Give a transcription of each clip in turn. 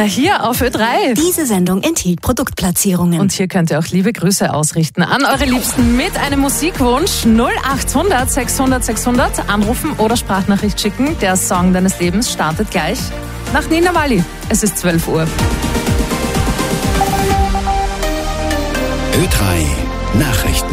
hier auf Ö3. Diese Sendung enthielt Produktplatzierungen. Und hier könnt ihr auch liebe Grüße ausrichten an eure Liebsten mit einem Musikwunsch. 0800 600 600 anrufen oder Sprachnachricht schicken. Der Song deines Lebens startet gleich nach Nina Wally. Es ist 12 Uhr. Ö3 Nachrichten.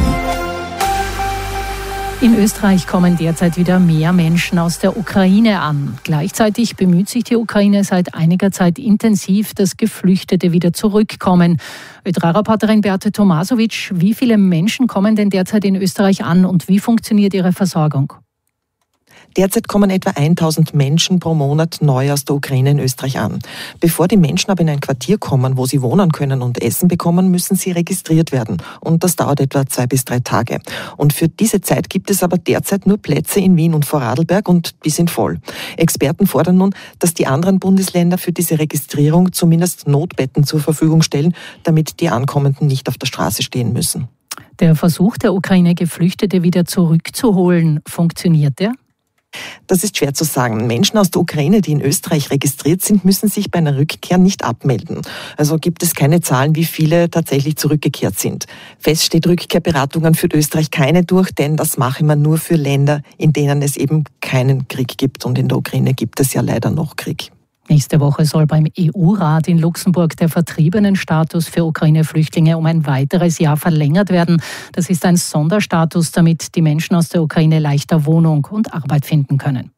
In Österreich kommen derzeit wieder mehr Menschen aus der Ukraine an. Gleichzeitig bemüht sich die Ukraine seit einiger Zeit intensiv, dass Geflüchtete wieder zurückkommen. Ö3-Reporterin Beate Tomasovic, wie viele Menschen kommen denn derzeit in Österreich an und wie funktioniert ihre Versorgung? Derzeit kommen etwa 1000 Menschen pro Monat neu aus der Ukraine in Österreich an. Bevor die Menschen aber in ein Quartier kommen, wo sie wohnen können und Essen bekommen, müssen sie registriert werden. Und das dauert etwa 2 bis 3 Tage. Und für diese Zeit gibt es aber derzeit nur Plätze in Wien und Vorarlberg und die sind voll. Experten fordern nun, dass die anderen Bundesländer für diese Registrierung zumindest Notbetten zur Verfügung stellen, damit die Ankommenden nicht auf der Straße stehen müssen. Der Versuch der Ukraine, Geflüchtete wieder zurückzuholen, funktioniert der? Das ist schwer zu sagen. Menschen aus der Ukraine, die in Österreich registriert sind, müssen sich bei einer Rückkehr nicht abmelden. Also gibt es keine Zahlen, wie viele tatsächlich zurückgekehrt sind. Fest steht, Rückkehrberatungen führt Österreich keine durch, denn das mache man nur für Länder, in denen es eben keinen Krieg gibt. Und in der Ukraine gibt es ja leider noch Krieg. Nächste Woche soll beim EU-Rat in Luxemburg der Vertriebenenstatus für Ukraine-Flüchtlinge um ein weiteres Jahr verlängert werden. Das ist ein Sonderstatus, damit die Menschen aus der Ukraine leichter Wohnung und Arbeit finden können.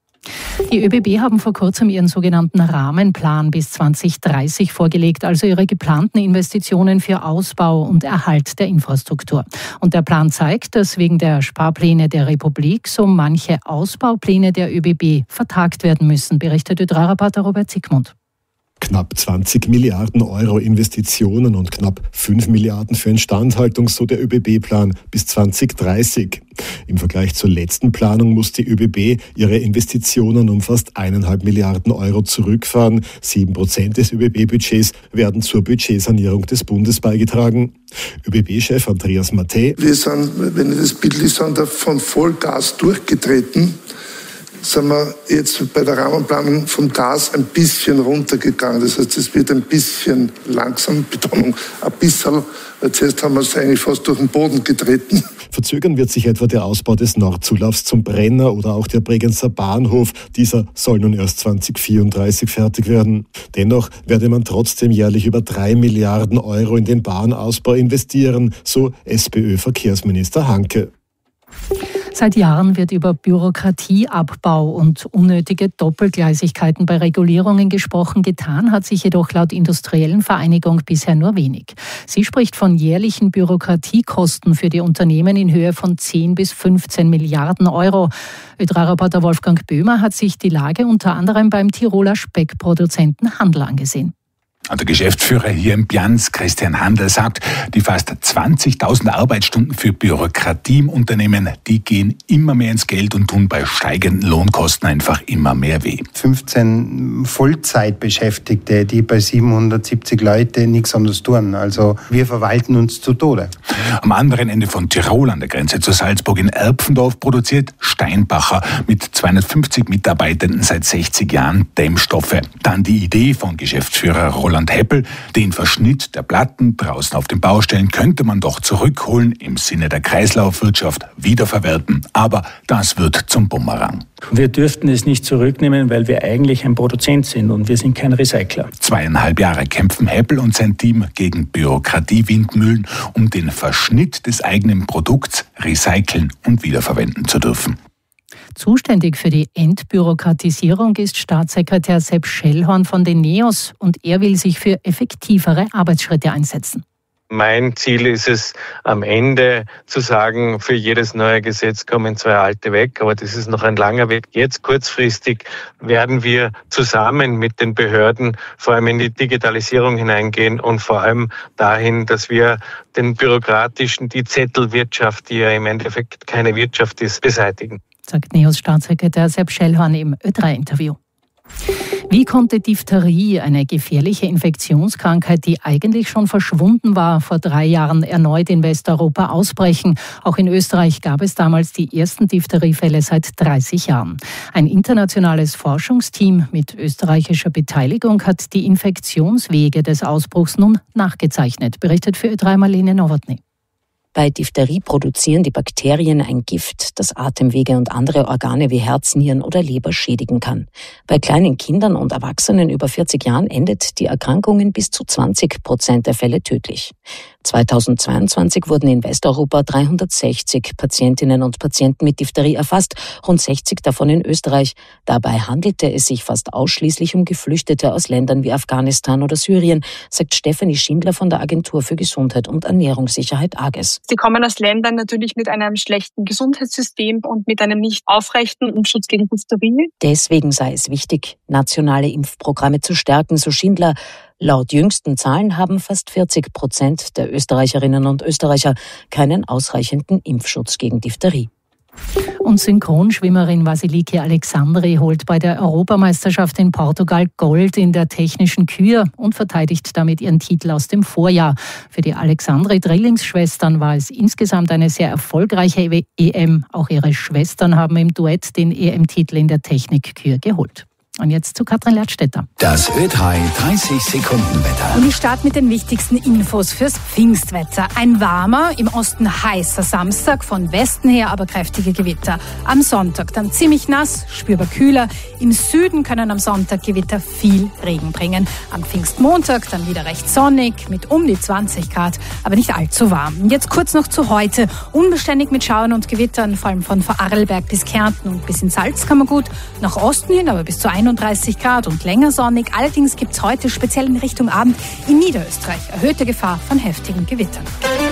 Die ÖBB haben vor kurzem ihren sogenannten Rahmenplan bis 2030 vorgelegt, also ihre geplanten Investitionen für Ausbau und Erhalt der Infrastruktur. Und der Plan zeigt, dass wegen der Sparpläne der Republik so manche Ausbaupläne der ÖBB vertagt werden müssen, berichtet Ö3-Reporter Robert Siegmund. Knapp 20 Milliarden Euro Investitionen und knapp 5 Milliarden für Instandhaltung, so der ÖBB-Plan bis 2030. Im Vergleich zur letzten Planung muss die ÖBB ihre Investitionen um fast 1,5 Milliarden Euro zurückfahren. 7% des ÖBB-Budgets werden zur Budgetsanierung des Bundes beigetragen. ÖBB-Chef Andreas Mattei. Wir sind, wenn ich das bildlich sage, von Vollgas durchgetreten. Sind wir jetzt bei der Rahmenplanung vom Gas ein bisschen runtergegangen. Das heißt, es wird ein bisschen langsam, Betonung, ein bisschen, weil zuerst haben wir es eigentlich fast durch den Boden getreten. Verzögern wird sich etwa der Ausbau des Nordzulaufs zum Brenner oder auch der Bregenzer Bahnhof. Dieser soll nun erst 2034 fertig werden. Dennoch werde man trotzdem jährlich über 3 Milliarden Euro in den Bahnausbau investieren, so SPÖ-Verkehrsminister Hanke. Seit Jahren wird über Bürokratieabbau und unnötige Doppelgleisigkeiten bei Regulierungen gesprochen. Getan hat sich jedoch laut Industriellen Vereinigung bisher nur wenig. Sie spricht von jährlichen Bürokratiekosten für die Unternehmen in Höhe von 10 bis 15 Milliarden Euro. Ö3-Reporter Wolfgang Böhmer hat sich die Lage unter anderem beim Tiroler Speckproduzenten Handl angesehen. Der Geschäftsführer hier im Bjans, Christian Handl, sagt, die fast 20.000 Arbeitsstunden für Bürokratie im Unternehmen, die gehen immer mehr ins Geld und tun bei steigenden Lohnkosten einfach immer mehr weh. 15 Vollzeitbeschäftigte, die bei 770 Leute nichts anderes tun. Also wir verwalten uns zu Tode. Am anderen Ende von Tirol, an der Grenze zu Salzburg in Erpfendorf, produziert Steinbacher mit 250 Mitarbeitenden seit 60 Jahren Dämmstoffe. Dann die Idee von Geschäftsführer Roland Heppel, den Verschnitt der Platten draußen auf den Baustellen könnte man doch zurückholen, im Sinne der Kreislaufwirtschaft wiederverwerten. Aber das wird zum Bumerang. Wir dürften es nicht zurücknehmen, weil wir eigentlich ein Produzent sind und wir sind kein Recycler. 2,5 Jahre kämpfen Heppel und sein Team gegen Bürokratiewindmühlen, um den Verschnitt des eigenen Produkts recyceln und wiederverwenden zu dürfen. Zuständig für die Entbürokratisierung ist Staatssekretär Sepp Schellhorn von den NEOS und er will sich für effektivere Arbeitsschritte einsetzen. Mein Ziel ist es, am Ende zu sagen, für jedes neue Gesetz kommen 2 alte weg, aber das ist noch ein langer Weg. Jetzt kurzfristig werden wir zusammen mit den Behörden vor allem in die Digitalisierung hineingehen und vor allem dahin, dass wir den bürokratischen, die Zettelwirtschaft, die ja im Endeffekt keine Wirtschaft ist, beseitigen. Sagt NEOS Staatssekretär Sepp Schellhorn im Ö3-Interview. Wie konnte Diphtherie, eine gefährliche Infektionskrankheit, die eigentlich schon verschwunden war, vor 3 Jahren erneut in Westeuropa ausbrechen? Auch in Österreich gab es damals die ersten Diphtheriefälle seit 30 Jahren. Ein internationales Forschungsteam mit österreichischer Beteiligung hat die Infektionswege des Ausbruchs nun nachgezeichnet, berichtet für Ö3 Marlene Nowotny. Bei Diphtherie produzieren die Bakterien ein Gift, das Atemwege und andere Organe wie Herz, Nieren oder Leber schädigen kann. Bei kleinen Kindern und Erwachsenen über 40 Jahren endet die Erkrankung in bis zu 20% der Fälle tödlich. 2022 wurden in Westeuropa 360 Patientinnen und Patienten mit Diphtherie erfasst, rund 60 davon in Österreich. Dabei handelte es sich fast ausschließlich um Geflüchtete aus Ländern wie Afghanistan oder Syrien, sagt Stefanie Schindler von der Agentur für Gesundheit und Ernährungssicherheit AGES. Sie kommen aus Ländern natürlich mit einem schlechten Gesundheitssystem und mit einem nicht aufrechten Impfschutz gegen Diphtherie. Deswegen sei es wichtig, nationale Impfprogramme zu stärken, so Schindler. Laut jüngsten Zahlen haben fast 40% der Österreicherinnen und Österreicher keinen ausreichenden Impfschutz gegen Diphtherie. Und Synchronschwimmerin Vasiliki Alexandri holt bei der Europameisterschaft in Portugal Gold in der technischen Kür und verteidigt damit ihren Titel aus dem Vorjahr. Für die Alexandri-Drillingsschwestern war es insgesamt eine sehr erfolgreiche EM. Auch ihre Schwestern haben im Duett den EM-Titel in der Technikkür geholt. Und jetzt zu Katrin Lertstetter. Das Ö3 30-Sekunden-Wetter. Und ich starte mit den wichtigsten Infos fürs Pfingstwetter. Ein warmer, im Osten heißer Samstag, von Westen her aber kräftige Gewitter. Am Sonntag dann ziemlich nass, spürbar kühler. Im Süden können am Sonntag Gewitter viel Regen bringen. Am Pfingstmontag dann wieder recht sonnig mit um die 20 Grad, aber nicht allzu warm. Und jetzt kurz noch zu heute. Unbeständig mit Schauern und Gewittern, vor allem von Vorarlberg bis Kärnten und bis in Salzkammergut. Nach Osten hin aber bis zu 31 Grad und länger sonnig. Allerdings gibt es heute speziell in Richtung Abend in Niederösterreich erhöhte Gefahr von heftigen Gewittern.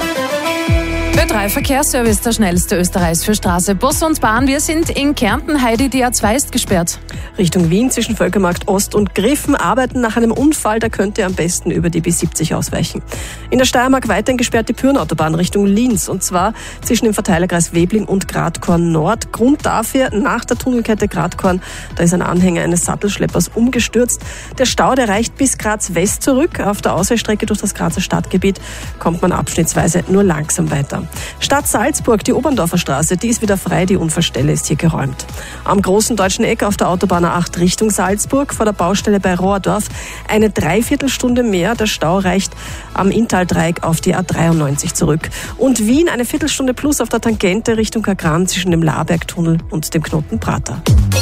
Ö3 Verkehrsservice, der schnellste Österreichs für Straße, Bus und Bahn. Wir sind in Kärnten. Heidi, die A2 ist gesperrt. Richtung Wien zwischen Völkermarkt Ost und Griffen arbeiten nach einem Unfall. Da könnte am besten über die B70 ausweichen. In der Steiermark weiterhin gesperrt die Pürnautobahn Richtung Linz. Und zwar zwischen dem Verteilerkreis Webling und Gradkorn Nord. Grund dafür, nach der Tunnelkette Gradkorn, da ist ein Anhänger eines Sattelschleppers umgestürzt. Der Stau, der reicht bis Graz West zurück. Auf der Ausweichstrecke durch das Grazer Stadtgebiet kommt man abschnittsweise nur langsam weiter. Stadt Salzburg, die Oberndorfer Straße, die ist wieder frei, die Unfallstelle ist hier geräumt. Am großen deutschen Eck auf der Autobahn A8 Richtung Salzburg, vor der Baustelle bei Rohrdorf, eine Dreiviertelstunde mehr. Der Stau reicht am Inntaldreieck auf die A93 zurück. Und Wien eine Viertelstunde plus auf der Tangente Richtung Kagran zwischen dem Labergtunnel und dem Knoten Prater.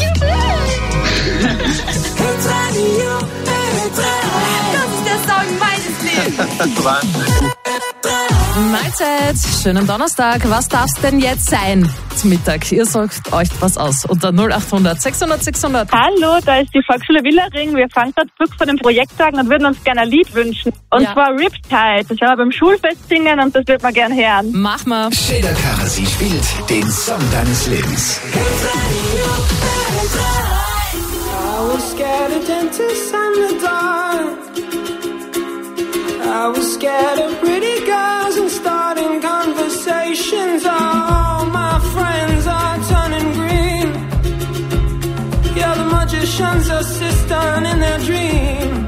Das ist der Song meines Lebens. Mahlzeit, schönen Donnerstag. Was darf's denn jetzt sein zum Mittag? Ihr sagt euch was aus unter 0800 600 600. Hallo, da ist die Volksschule Willering. Wir fahren gerade zurück von den Projekttagen und würden uns gerne ein Lied wünschen. Und zwar Riptide. Das werden wir beim Schulfest singen und das wird man gerne hören. Mach mal. Sheila Karasi spielt den Song deines Lebens. I was scared of dentists and the dark. I was scared of pretty girls and starting conversations. All my friends are turning green. Yeah, the magicians assistant in their dream.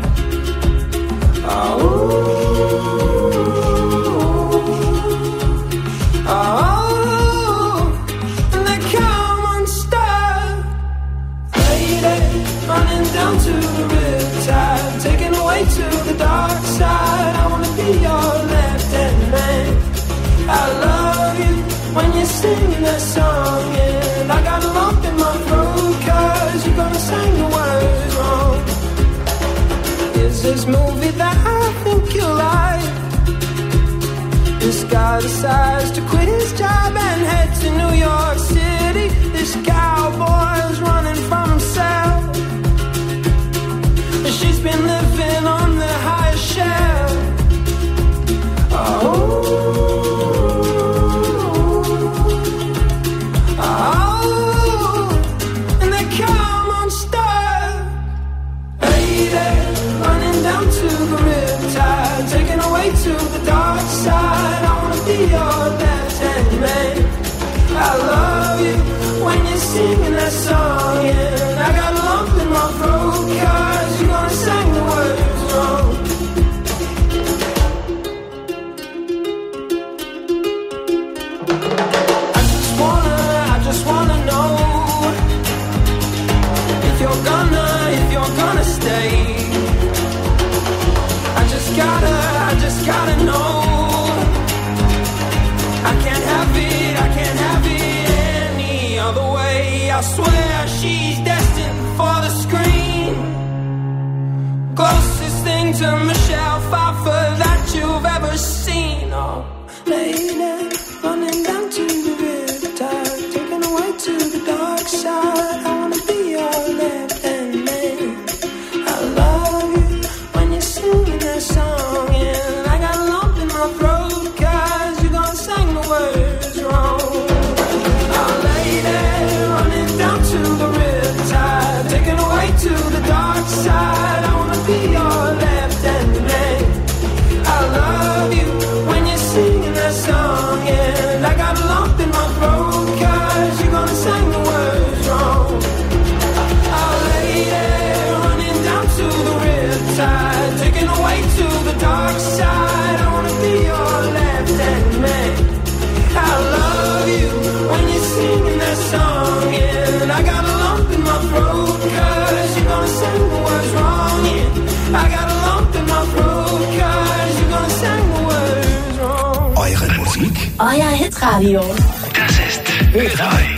And they come unstuck. Lady, running down to the riptide, taken away to the dark side. I wanna be your left-hand man. I love you when you sing that song, and I got a lump in my throat 'cause you're gonna sing the words wrong. Is this movie that I think you like? This guy decides to quit his job and head to New York City. This cowboy's running from himself. She's been living on the highest shelf. And they come unstuck. Lady, running down to the riptide, taken away to the dark side. I wanna be your left-hand man. I love you when you're singing that song, and I got a lump in my throat 'cause I swear she's destined for the screen. Closest thing to Michelle Pfeiffer that you've ever seen. Oh, lady, running down to the riptide, taken away to the dark side. I wanna be your left-hand man. I love you when you're singing that song, and I got a lump in my throat 'cause you gonna sing the words wrong. Oh, lady, running down to the riptide, taken away to the dark side. I wanna be your left-hand man. I love you when you're singing that song, and I got a lump in my throat 'cause you're gonna sing the words wrong. Oh, lady, running down to the riptide, taken away to the dark side. I wanna be your left-hand man. I love you when you're singing that song, and I got a lump in my throat 'cause you're gonna sing the words wrong. Yeah, I got a lump in my throat 'cause you're gonna sing the words wrong. Eure Musik, Euer Hitradio. das ist Ö3.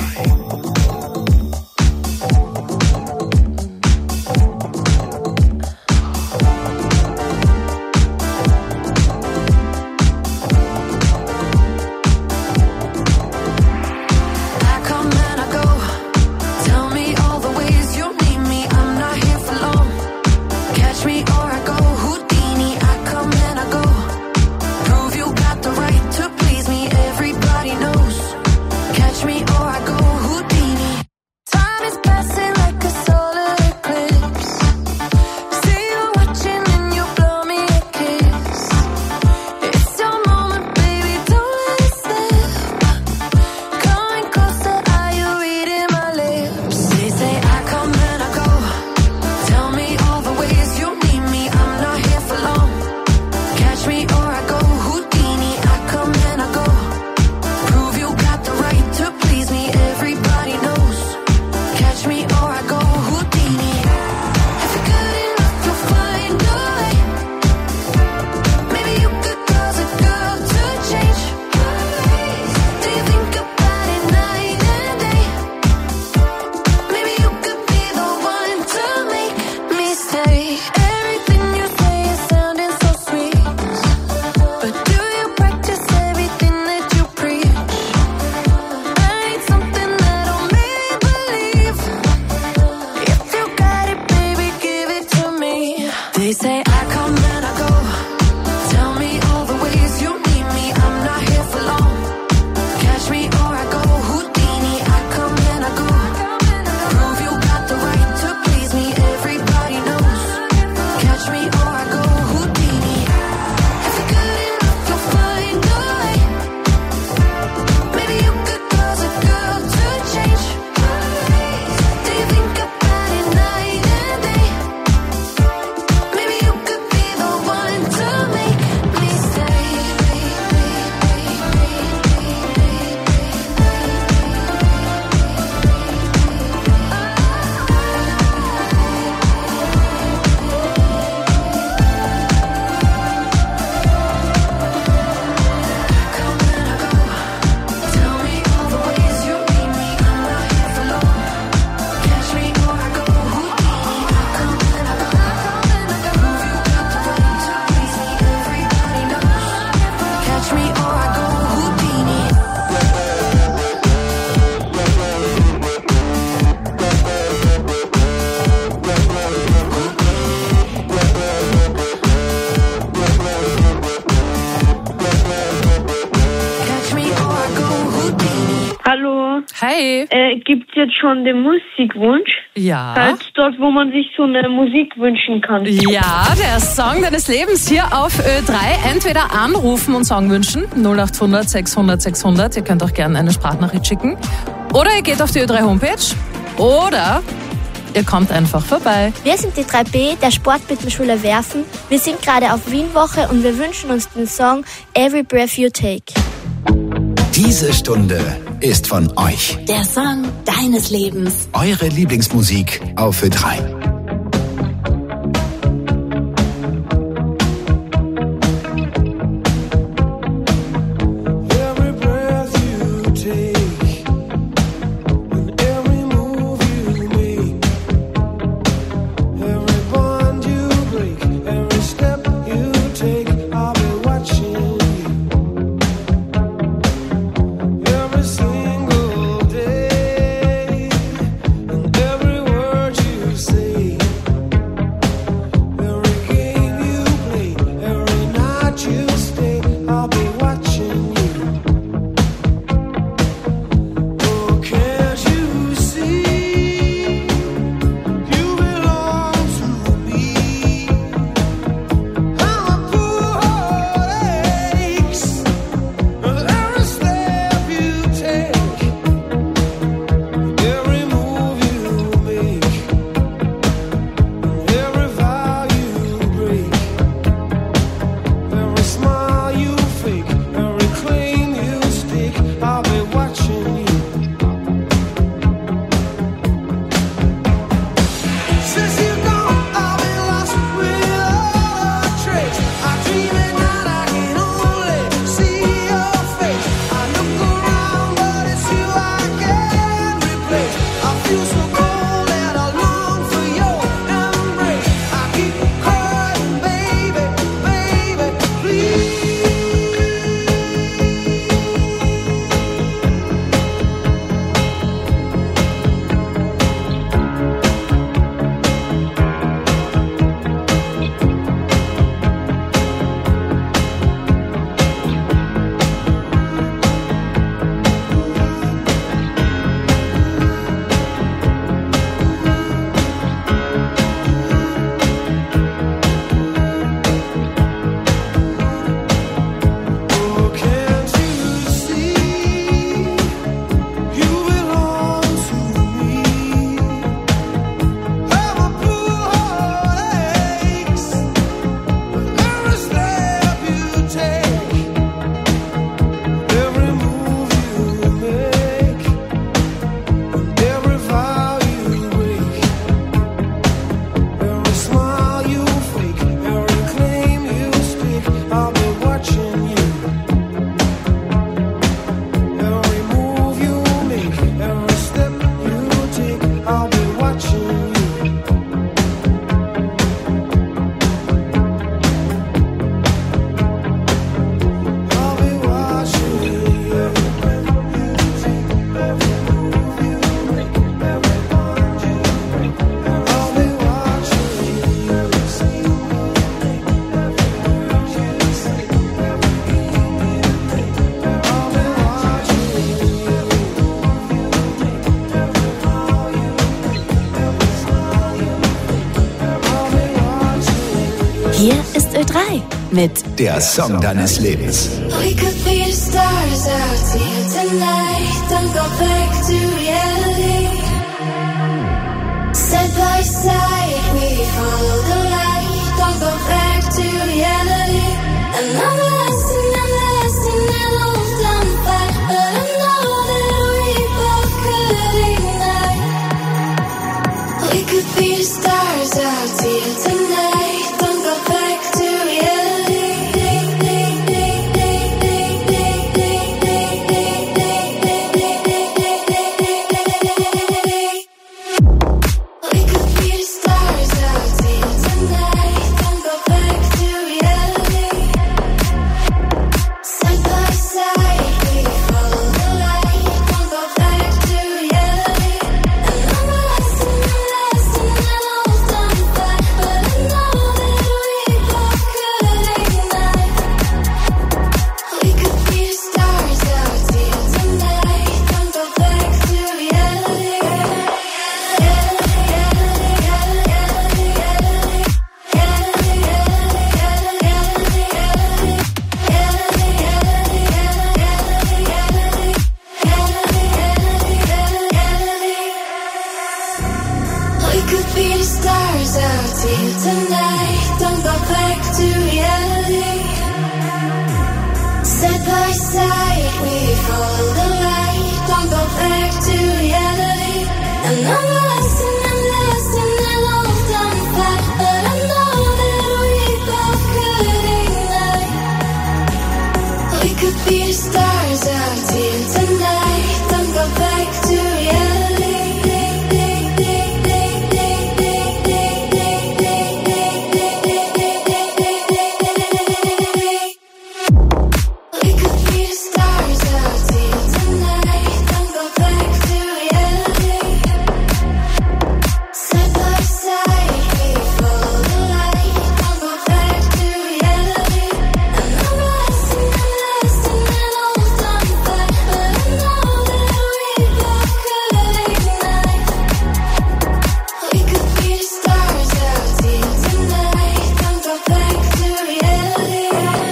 Hi. Gibt es jetzt schon den Musikwunsch? Ja. Halt dort, wo man sich so eine Musik wünschen kann. Ja, der Song deines Lebens hier auf Ö3. Entweder anrufen und Song wünschen, 0800 600 600. Ihr könnt auch gerne eine Sprachnachricht schicken. Oder ihr geht auf die Ö3 Homepage. Oder ihr kommt einfach vorbei. Wir sind die 3B der Sportmittelschule Werfen. Wir sind gerade auf Wienwoche und wir wünschen uns den Song Every Breath You Take. Diese Stunde ist von euch. Der Song deines Lebens. Eure Lieblingsmusik auf Ö3. Every breath you take, and every move mit der Song deines Lebens. We could be the stars out here tonight. Don't go back to reality. Side by side, we follow the light. Don't go back to reality. Another lesson, and Luft am Fight. But I know that we both could ignite. We could be the stars out here tonight. Don't go back to reality. We could be the stars out here tonight. Don't go back to reality. Side by side, we follow the light. Don't go back to reality. Another lesson, and Luft am Fight. But I know that we both could ignite. We could be the stars out here tonight. Don't go back to reality. We could be the stars out here tonight. Don't go back to reality. Side by side, we follow the light. Don't go back to reality. Another lesson, and Luft am Fight. But I know that we both could ignite. We could be the stars out here tonight. Don't go back to reality. We could be the stars out here tonight. Don't go back to reality. Side by side, we follow the light. Don't go back to reality. Another lesson, and Luft am Fight. But I know that we both could ignite. We could be the stars out here tonight. Don't go back to reality.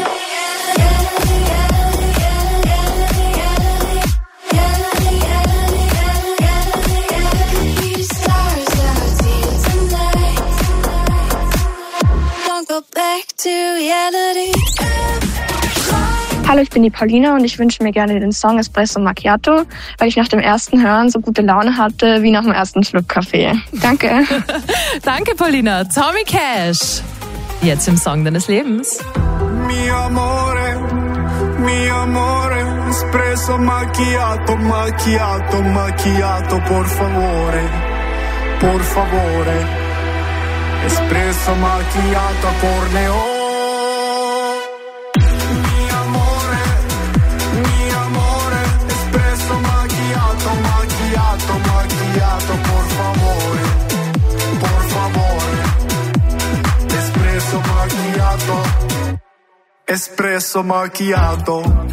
Don't go back to reality. Hallo, ich bin die Paulina und ich wünsche mir gerne den Song Espresso Macchiato, weil ich nach dem ersten Hören so gute Laune hatte wie nach dem ersten Schluck Kaffee. Danke. Danke, Paulina. Tommy Cash. Jetzt im Song deines Lebens. Mi amore, espresso macchiato, macchiato, macchiato, por favore, espresso macchiato a corneo. Mi amore, espresso macchiato, macchiato, macchiato, por favore, espresso macchiato, espresso macchiato.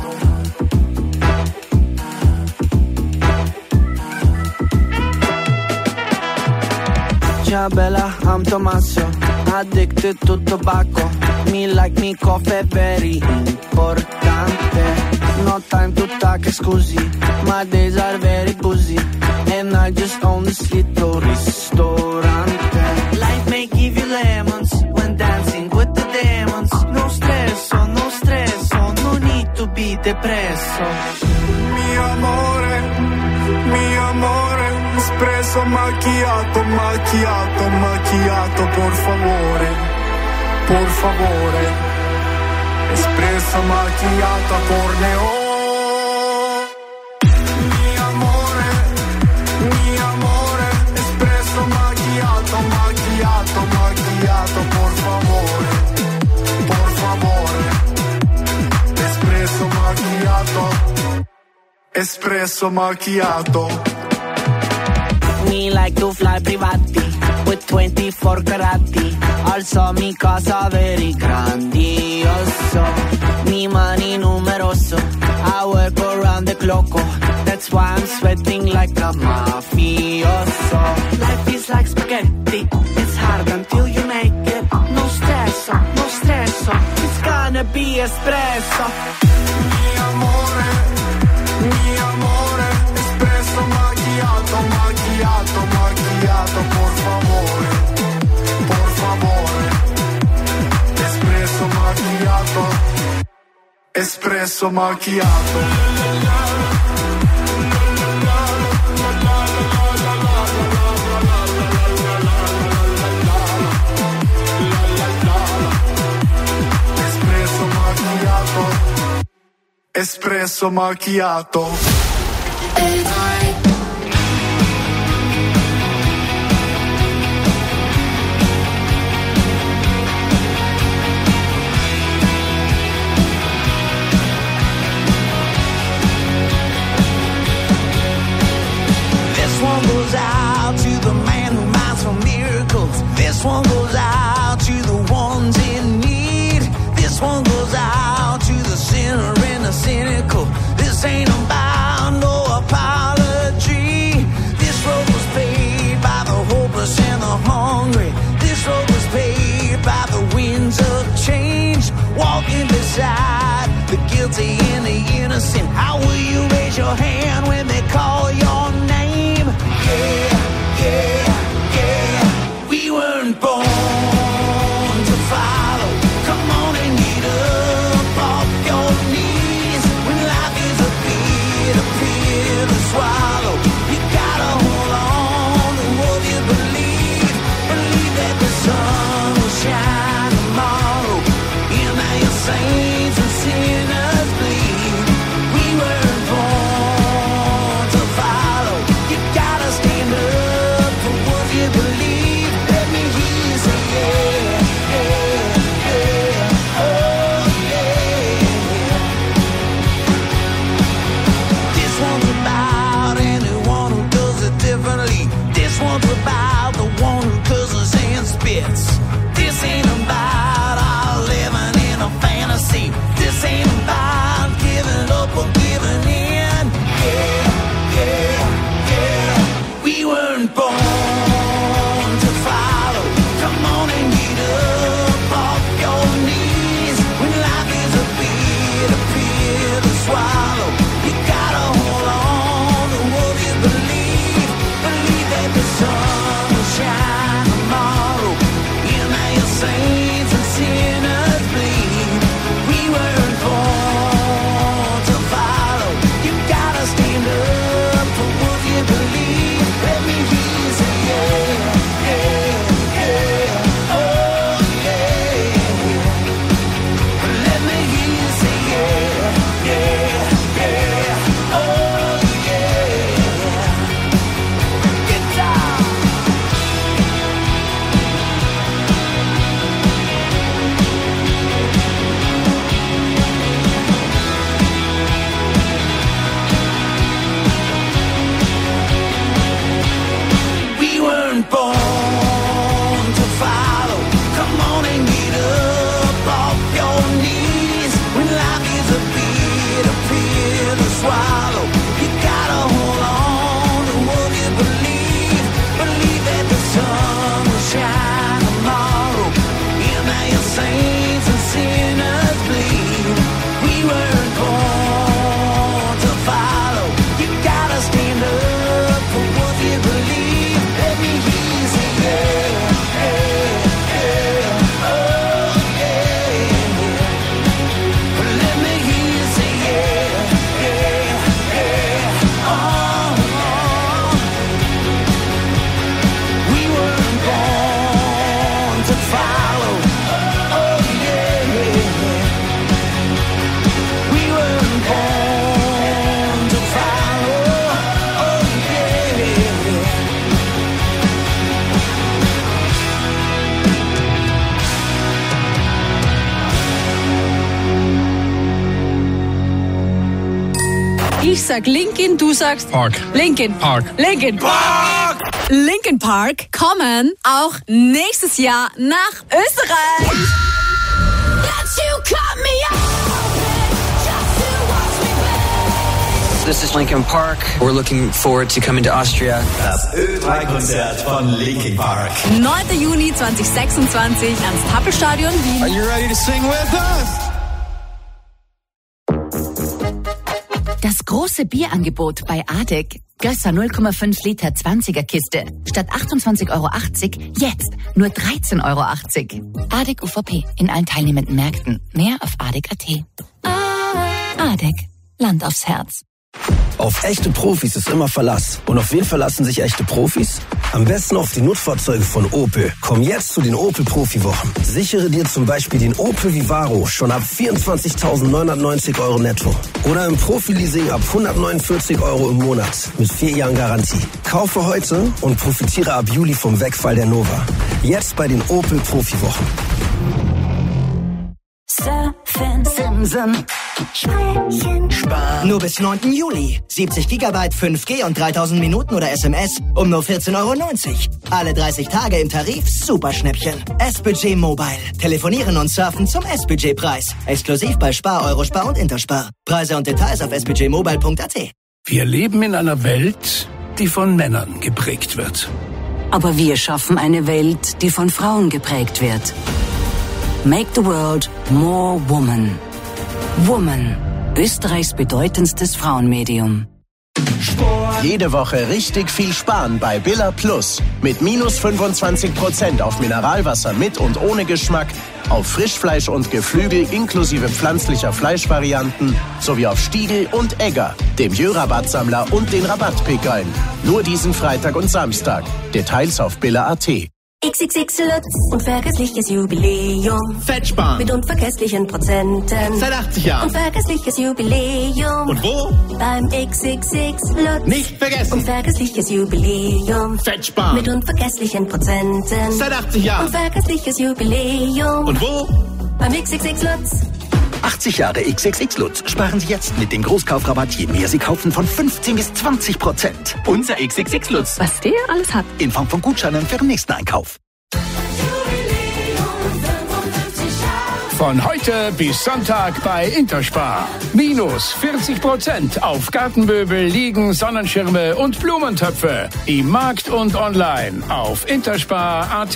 Ciao bella, I'm Tommaso, addicted to tobacco. Me like me coffee, very importante. No time to talk, scusi, my days are very busy. And I just own this little ristorante. Life may give you lemons when dancing with the demons. No stresso, no need to be depresso. Mi amore, espresso macchiato, macchiato, macchiato, por favore, espresso macchiato a corneo. Mi amore, espresso macchiato, macchiato, macchiato, por favore, espresso macchiato, espresso macchiato. Me like to fly privati with 24 carati. Also mi casa very grandioso. Mi money numeroso. I work around the clock. That's why I'm sweating like a mafioso. Life is like spaghetti. It's hard until you make it. No stress, it's got caffè espresso. Mi amore, espresso macchiato, macchiato, macchiato, por favore, espresso macchiato, espresso macchiato. Espresso macchiato. This one goes out to the man who minds for miracles. This one goes out to the ones in need. This one goes out to the sinner and the cynical. This ain't about no apology. This road was paid by the hopeless and the hungry. This road was paid by the winds of change. Walking beside the guilty and the innocent. How will you raise your hand when they call your name? Yeah, yeah, yeah. We weren't born to follow. Come on and get up off your knees. When life is a pill to swallow, you gotta hold on to what you believe. Believe that the sun will shine tomorrow. And now your saints and sinners bleed. We weren't born to follow. You gotta stand up for what you believe. Let me hear you say yeah, yeah, yeah, oh yeah. This one's about anyone who does it differently. This one's about the one who cusses and spits. This ain't about our living in a fantasy. This ain't about giving up or giving in. Yeah, yeah, yeah. We weren't born to follow. Come on and get up off your knees. When life is a pill to swallow, you gotta hold on to what you believe. Believe that the sun will shine tomorrow. And now your saints and sinners bleed. We weren't born to follow. You gotta stand up for what you believe. Let me hear you say yeah, yeah, yeah, oh yeah. Let me hear you say yeah, yeah, yeah, oh yeah. Get down. We weren't born to follow. Come on and get up off your knees. When life is a pill to swallow, you gotta hold on to what you believe. Believe that the sun will shine tomorrow. And now your saints and sinners bleed. We weren't born to follow. You gotta stand up for what you believe. Let me hear you say yeah, yeah, yeah, oh yeah. Let me hear you say yeah, yeah, yeah, oh. We weren't born to follow, oh yeah. We weren't born to follow, oh yeah. Ich sag Linkin, du sagst Park. Linkin Park. Linkin Park. Linkin Park kommen auch nächstes Jahr nach Österreich. This is Linkin Park. We're looking forward to coming to Austria. Das Ö3-Konzert von Linkin Park. 9. Juni 2026 ans Happelstadion Wien. Are you ready to sing with us? Große Bierangebot bei ADEC. Gösser 0,5 Liter 20er Kiste. Statt 28,80 €, jetzt nur 13,80 €. ADEC UVP in allen teilnehmenden Märkten. Mehr auf ADEC.at. ADEC. Land aufs Herz. Auf echte Profis ist immer Verlass. Und auf wen verlassen sich echte Profis? Am besten auf die Nutzfahrzeuge von Opel. Komm jetzt zu den Opel Profi-Wochen. Sichere dir zum Beispiel den Opel Vivaro schon ab 24.990 € netto. Oder im Profi-Leasing ab 149 € im Monat mit 4 Jahren Garantie. Kaufe heute und profitiere ab Juli vom Wegfall der Nova. Jetzt bei den Opel Profi-Wochen. Surfen, Simsen, Sprechen, Sparen. Nur bis 9. Juli. 70 GB, 5G und 3000 Minuten oder SMS um nur 14,90 €. Alle 30 Tage im Tarif Superschnäppchen. S-Budget Mobile. Telefonieren und surfen zum S-Budget-Preis. Exklusiv bei Spar, Eurospar und Interspar. Preise und Details auf sbudgetmobile.at. Wir leben in einer Welt, die von Männern geprägt wird. Aber wir schaffen eine Welt, die von Frauen geprägt wird. Make the world more woman. Woman, Österreichs bedeutendstes Frauenmedium. Jede Woche richtig viel sparen bei Billa Plus. Mit minus 25% auf Mineralwasser mit und ohne Geschmack, auf Frischfleisch und Geflügel inklusive pflanzlicher Fleischvarianten sowie auf Stiegel und Egger, dem Jö-Rabattsammler und den Rabattpickeln. Nur diesen Freitag und Samstag. Details auf Billa.at. XXX Lutz, unvergessliches Jubiläum. Fettsparen. Mit unvergesslichen Prozenten. Seit 80 Jahren. Unvergessliches Jubiläum. Und wo? Beim XXX Lutz. Nicht vergessen. Unvergessliches Jubiläum. Fettsparen. Mit unvergesslichen Prozenten. Seit 80 Jahren. Unvergessliches Jubiläum. Und wo? Beim XXX Lutz. 80 Jahre XXX Lutz. Sparen Sie jetzt mit dem Großkaufrabatt, je mehr Sie kaufen, von 15 bis 20%. Unser XXX Lutz. Was der alles hat. In Form von Gutscheinen für den nächsten Einkauf. Von heute bis Sonntag bei Interspar. Minus 40% auf Gartenmöbel, Liegen, Sonnenschirme und Blumentöpfe. Im Markt und online auf interspar.at.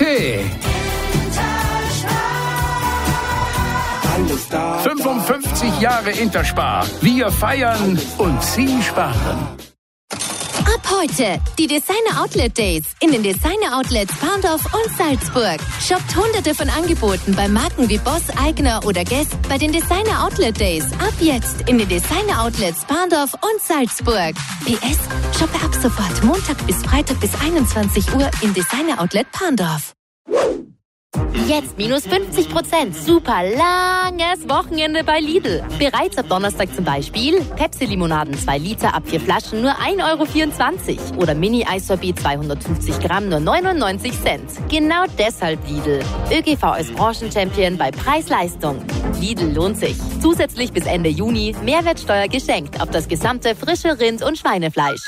55 Jahre Interspar. Wir feiern und Sie sparen. Ab heute die Designer Outlet Days in den Designer Outlets Parndorf und Salzburg. Shoppt hunderte von Angeboten bei Marken wie Boss, Aigner oder Guess bei den Designer Outlet Days. Ab jetzt in den Designer Outlets Parndorf und Salzburg. PS, shoppe ab sofort Montag bis Freitag bis 21 Uhr im Designer Outlet Parndorf. Jetzt minus 50%. Super langes Wochenende bei Lidl. Bereits ab Donnerstag zum Beispiel Pepsi-Limonaden 2 Liter ab 4 Flaschen nur 1,24 € oder Mini-Eissorbet 250 Gramm nur 99 Cent. Genau deshalb Lidl. ÖGV als Branchenchampion bei Preis-Leistung. Lidl lohnt sich. Zusätzlich bis Ende Juni Mehrwertsteuer geschenkt auf das gesamte frische Rind- und Schweinefleisch.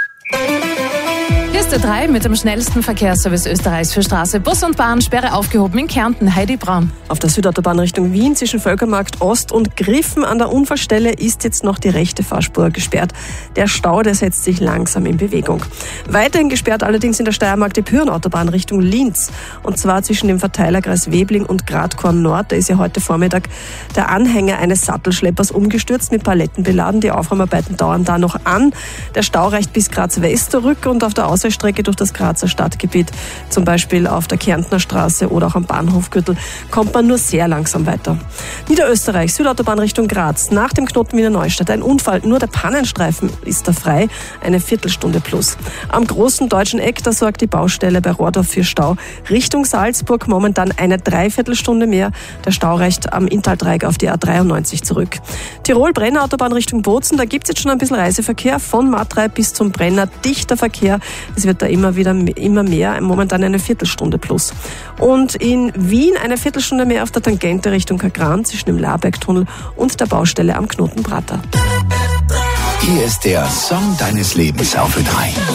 Liste 3 mit dem schnellsten Verkehrsservice Österreichs für Straße, Bus und Bahn. Sperre aufgehoben in Kärnten. Heidi Braun. Auf der Südautobahn Richtung Wien zwischen Völkermarkt Ost und Griffen an der Unfallstelle ist jetzt noch die rechte Fahrspur gesperrt. Der Stau, der setzt sich langsam in Bewegung. Weiterhin gesperrt allerdings in der Steiermark die Pyrenautobahn Richtung Linz. Und zwar zwischen dem Verteilerkreis Webling und Gradkorn Nord. Da ist ja heute Vormittag der Anhänger eines Sattelschleppers umgestürzt, mit Paletten beladen. Die Aufräumarbeiten dauern da noch an. Der Stau reicht bis Graz West zurück und auf der Ausweichstrecke durch das Grazer Stadtgebiet, zum Beispiel auf der Kärntner Straße oder auch am Bahnhofgürtel, kommt man nur sehr langsam weiter. Niederösterreich, Südautobahn Richtung Graz, nach dem Knoten Wiener Neustadt ein Unfall, nur der Pannenstreifen ist da frei, eine Viertelstunde plus. Am großen deutschen Eck, da sorgt die Baustelle bei Rohrdorf für Stau. Richtung Salzburg momentan eine Dreiviertelstunde mehr, der Stau reicht am Inntal-Dreieck auf die A93 zurück. Tirol, Brenner Autobahn Richtung Bozen, da gibt es jetzt schon ein bisschen Reiseverkehr, von Matrei bis zum Brenner, dichter Verkehr, es wird da immer mehr, momentan eine Viertelstunde plus. Und in Wien eine Viertelstunde mehr auf der Tangente Richtung Kagran zwischen dem Labergtunnel und der Baustelle am Knoten Prater. Hier ist der Song deines Lebens auf Ö3.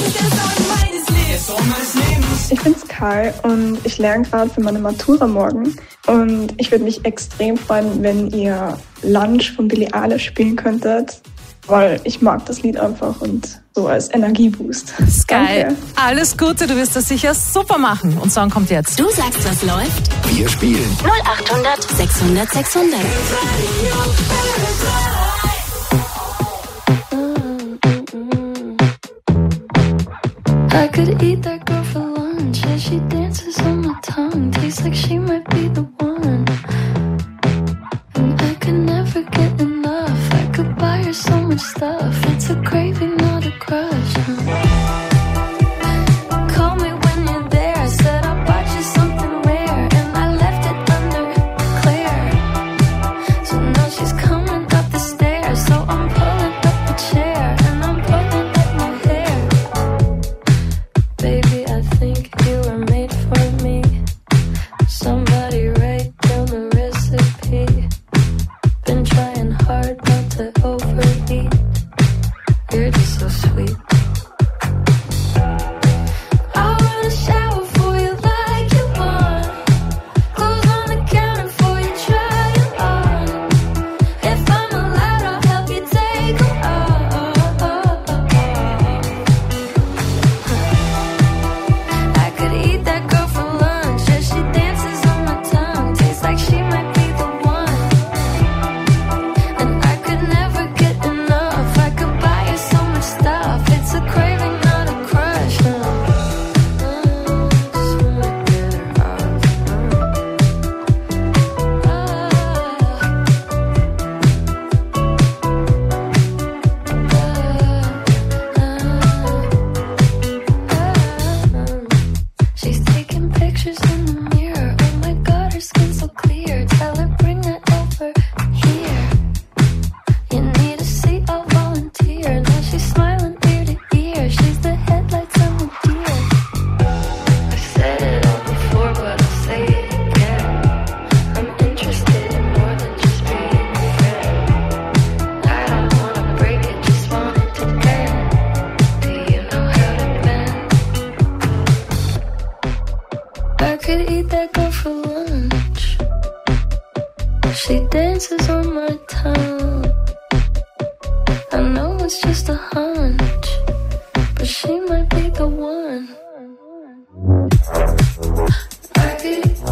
Ich bin's Karl und ich lerne gerade für meine Matura morgen. Und ich würde mich extrem freuen, wenn ihr Lunch von Billie Eilish spielen könntet, weil ich mag das Lied einfach und so als Energieboost. Ist geil. Danke. Alles Gute, du wirst das sicher super machen. Und Song kommt jetzt. Du sagst, was läuft. Wir spielen 0800 600 600. I could eat that girl for lunch as she dances on my tongue. Tastes like she might be the one. And I could never get enough. I could buy her so much stuff. It's a craving, not a crush. Call me when you're there. I said I bought you something rare, and I left it under Claire. So now she's coming up the stairs. So I'm pulling up the chair and I'm pulling up my hair. Baby, I think you were made for me. Somebody write down the recipe. Been trying hard not to overeat. You're just so sweet. I wanna shower for you like you want. Clothes on the counter for you, try it on. If I'm allowed, I'll help you take them off. I could eat that girl for lunch as she dances on my tongue. Tastes like she might be the one. And I could never get enough. I could buy her so much stuff. It's a craving, not a crush. She's taking pictures in the mirror. Oh my god, her skin's so clear. Tell her bring that over here. You need a seat, I'll volunteer. Now she's smiling ear to ear. She's the headlights on the deer. I've said it all before, but I'll say it again. I'm interested in more than just being a friend. I don't wanna break it, just want it to end. Do you know how to bend? I could eat that girl for lunch. She dances on my tongue. I know it's just a hunch, but she might be the one. I could eat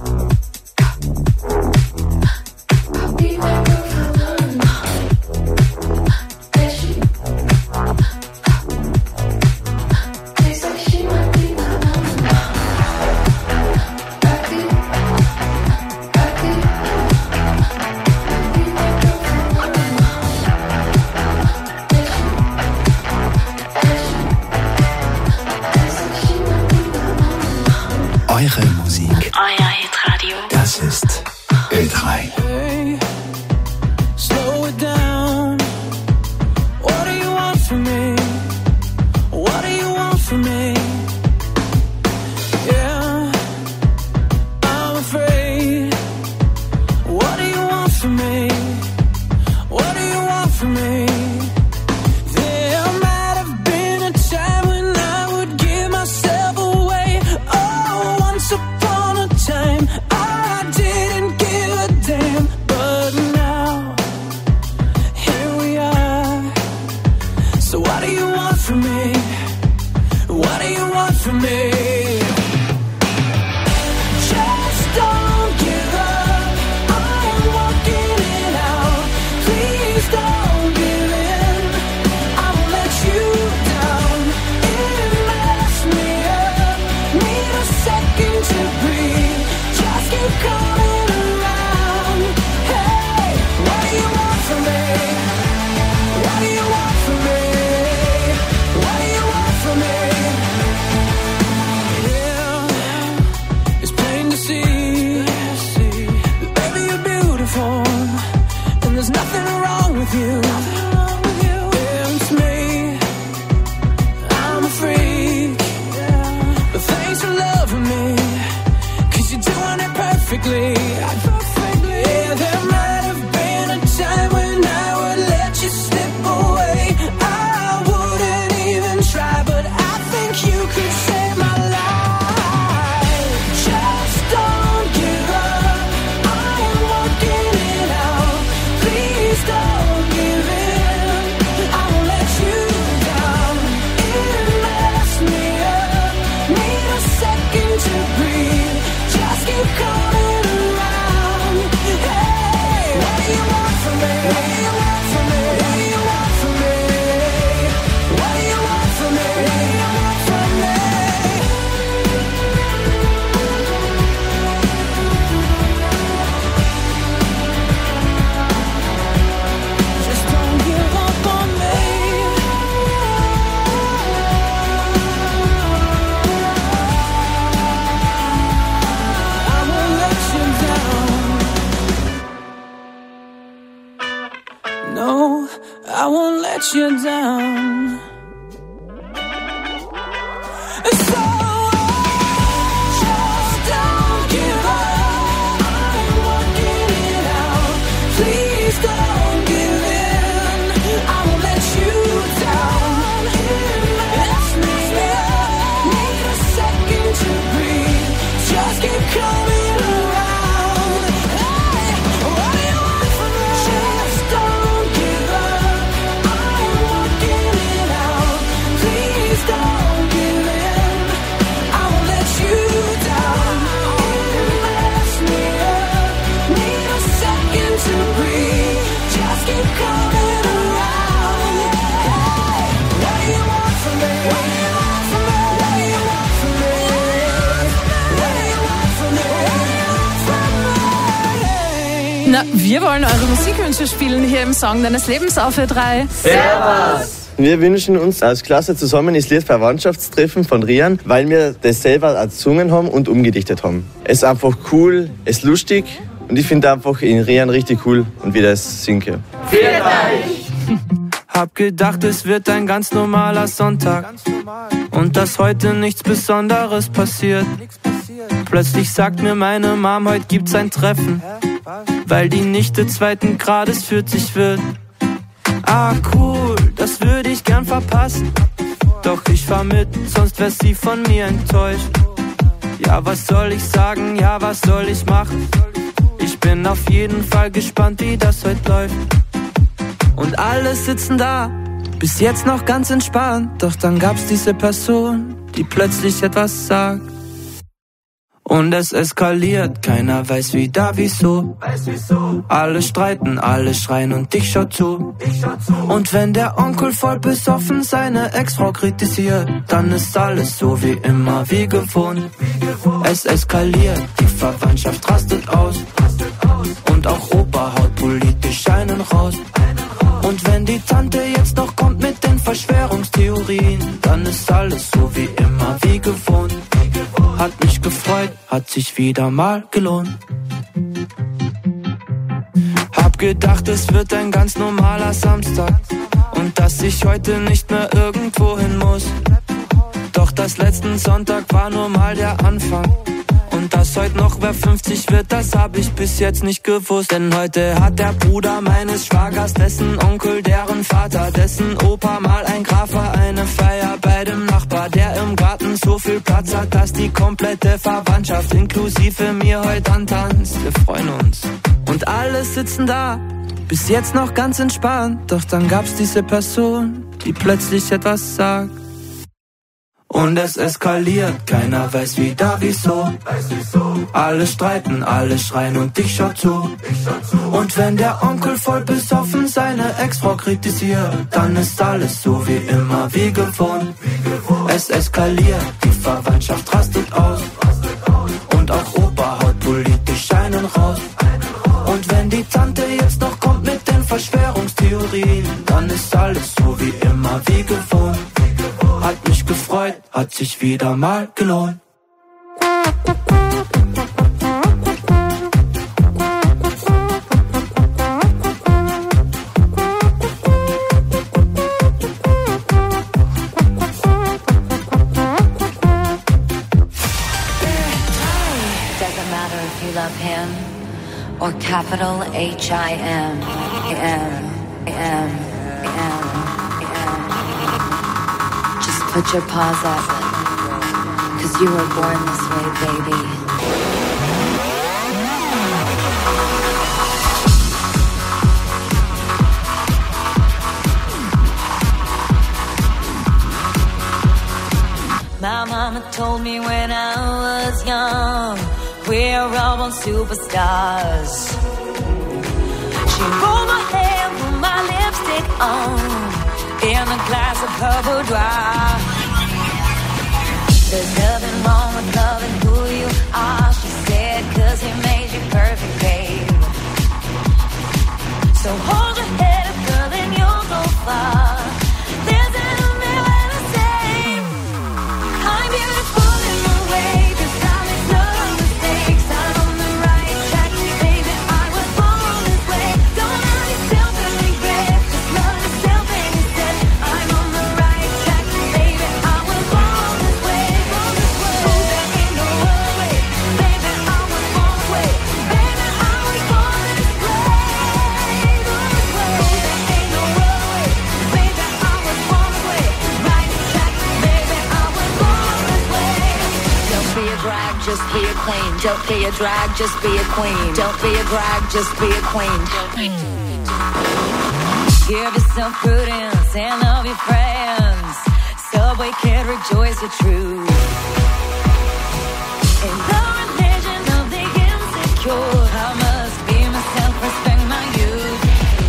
that girl for lunch. Yeah, she tastes like she might be the one. I could Eure Musik. Euer Hitradio. Das ist Ö3. Hey, slow it down. What do you want from me? What do you want from me? Yeah, I'm afraid. What do you want from me? What do you want from me? There might have been a time when I would give myself away. Oh, once upon a time I didn't give a damn. But now, here we are. So what do you want from me? What do you want from me? Just don't give up. I am walking it out. Please don't give in. I won't let you down. It messed me up. Need a second to breathe. Just keep coming around. Hey, what do you want from me? What do you want from me? What do you want from me? you down. So just don't give up. I'm working it out. Please don't give in. I won't let you down. Let's make me up. Need a second to breathe. Just keep coming around. Hey, what do you want from me? Just don't give up. I'm working it out. Please don't give in. I won't let you down. Mess me up. Need a second to breathe. Just keep coming around. Hey, what do you want from me? What do you want from me? What do you want from me? What do you want from me? Na, wir wollen eure Musikwünsche spielen hier im Song deines Lebens auf Ö3. Servus! Wir wünschen uns als Klasse zusammen das Lied Verwandtschaftstreffen von Rian, weil wir das selber auch gesungen haben und umgedichtet haben. Es ist einfach cool, es ist lustig und ich finde einfach in Rian richtig cool und wie das singe. Vielen Dank! Hab gedacht, es wird ein ganz normaler Sonntag und dass heute nichts Besonderes passiert. Plötzlich sagt mir meine Mom, heute gibt's ein Treffen, weil die Nichte 2. Grades 40 wird. Ah cool, das würde ich gern verpassen, doch ich fahr mit, sonst wär sie von mir enttäuscht. Ja, was soll ich sagen, ja, was soll ich machen? Ich bin auf jeden Fall gespannt, wie das heute läuft. Und alle sitzen da, bis jetzt noch ganz entspannt, doch dann gab's diese Person, die plötzlich etwas sagt. Und es eskaliert, keiner weiß wieder wieso. Alle streiten, alle schreien und ich schau zu. Und wenn der Onkel voll besoffen seine Ex-Frau kritisiert, dann ist alles so wie immer, wie gewohnt. Es eskaliert, die Verwandtschaft rastet aus. Und auch Opa haut politisch einen raus. Und wenn die Tante jetzt noch kommt mit den Verschwörungstheorien, dann ist alles so wie immer, wie gewohnt. Hat mich gefreut, hat sich wieder mal gelohnt. Hab gedacht, es wird ein ganz normaler Samstag und dass ich heute nicht mehr irgendwo hin muss. Doch das letzten Sonntag war nur mal der Anfang. Und dass heute noch wer 50 wird, das hab ich bis jetzt nicht gewusst. Denn heute hat der Bruder meines Schwagers, dessen Onkel, deren Vater, dessen Opa mal ein Graf war, eine Feier bei dem Nachbar, der im Garten so viel Platz hat, dass die komplette Verwandtschaft inklusive mir heute antanzt. Wir freuen uns. Und alle sitzen da, bis jetzt noch ganz entspannt. Doch dann gab's diese Person, die plötzlich etwas sagt. Und es eskaliert, keiner weiß wieder wieso. Alle streiten, alle schreien und ich schau zu. Und wenn der Onkel voll besoffen seine Ex-Frau kritisiert, dann ist alles so wie immer, wie gewohnt. Es eskaliert, die Verwandtschaft rastet aus. Und auch Opa haut politisch einen raus. Und wenn die Tante jetzt noch kommt mit den Verschwörungstheorien, dann ist alles so wie immer, wie gewohnt. Hat mich gefreut, hat sich wieder mal gelohnt. Doesn't matter if you love him or capital H-I-M. Put your paws up, 'cause you were born this way, baby. My mama told me when I was young, we're all born superstars. She rolled my hair, put my lipstick on, in a glass of her boudoir. There's nothing wrong with loving who you are, she said, 'cause he made you perfect, babe. So hold your head up, girl, and you'll go far. There's an million to say, I'm beautiful in my way, 'cause I make no mistakes. I'm on the right track, baby, I was born this way. Don't hurt yourself and regret, just love yourself and instead drag, just be a queen. Don't be a drag, just be a queen. Don't be a drag, just be a queen. Give yourself prudence and love your friends. Subway kid, rejoice the truth. In the religion of the insecure, I must be myself, respect my youth.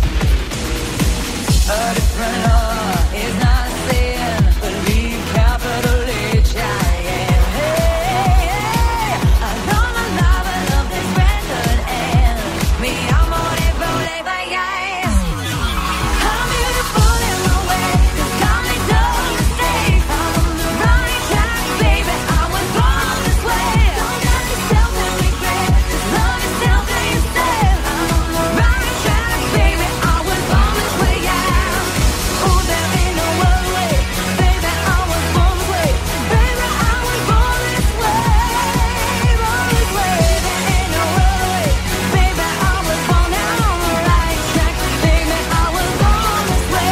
A different law is not a sin, believe capital H I am. Hey, I know my love, I love this record and me, I'm on it, rolling like ice. I'm beautiful in my way, cause God made no mistake. I'm on the right track, baby, I was born this way. Don't love yourself and regret, just love yourself and you say. I'm on the right track, baby, I was born this way, yeah. Oh, there ain't no other way, baby, I was born this way. Baby, I was born this way, born this way. There ain't no other way, baby, I was born now on the right track. Baby, I was born this way.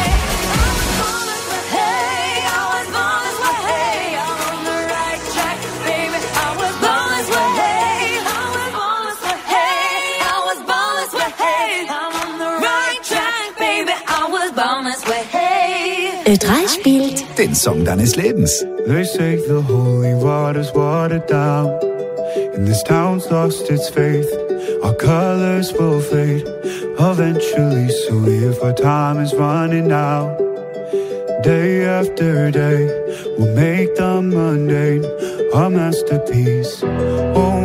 Hey, I was born this way. Hey, I'm on the right track. Baby, I was born this way. Hey, I was born this way. Hey, I was born this way. Hey, I'm on the right track. Baby, I was born this way. Hey. Ö3 spielt Den Song deines Lebens. They say the holy water's watered down, and this town's lost its faith. Our colors will fade eventually, so if our time is running out, day after day, we'll make the mundane a masterpiece. Oh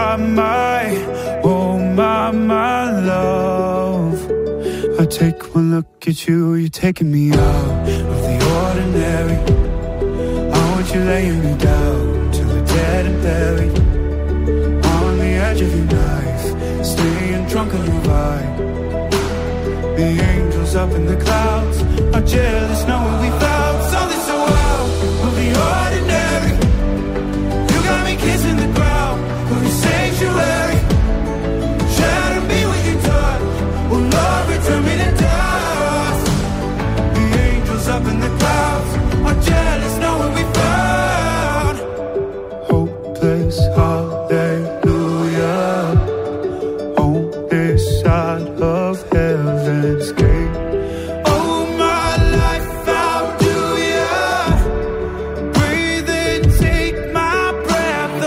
my love, I take one look at you, you're taking me out of the ordinary. I want you laying me down till we're dead and buried, on the edge of your knife, staying drunk on your vibe. The angels up in the clouds are jealous knowing we found something so out of the ordinary. You got me kissing the ground of your sanctuary. Shatter me with your touch, will love return me to dust. The angels up in the clouds are jealous knowing we found hopeless hallelujah on this side of heaven's gate. Oh my life, how do ya breathe and take my breath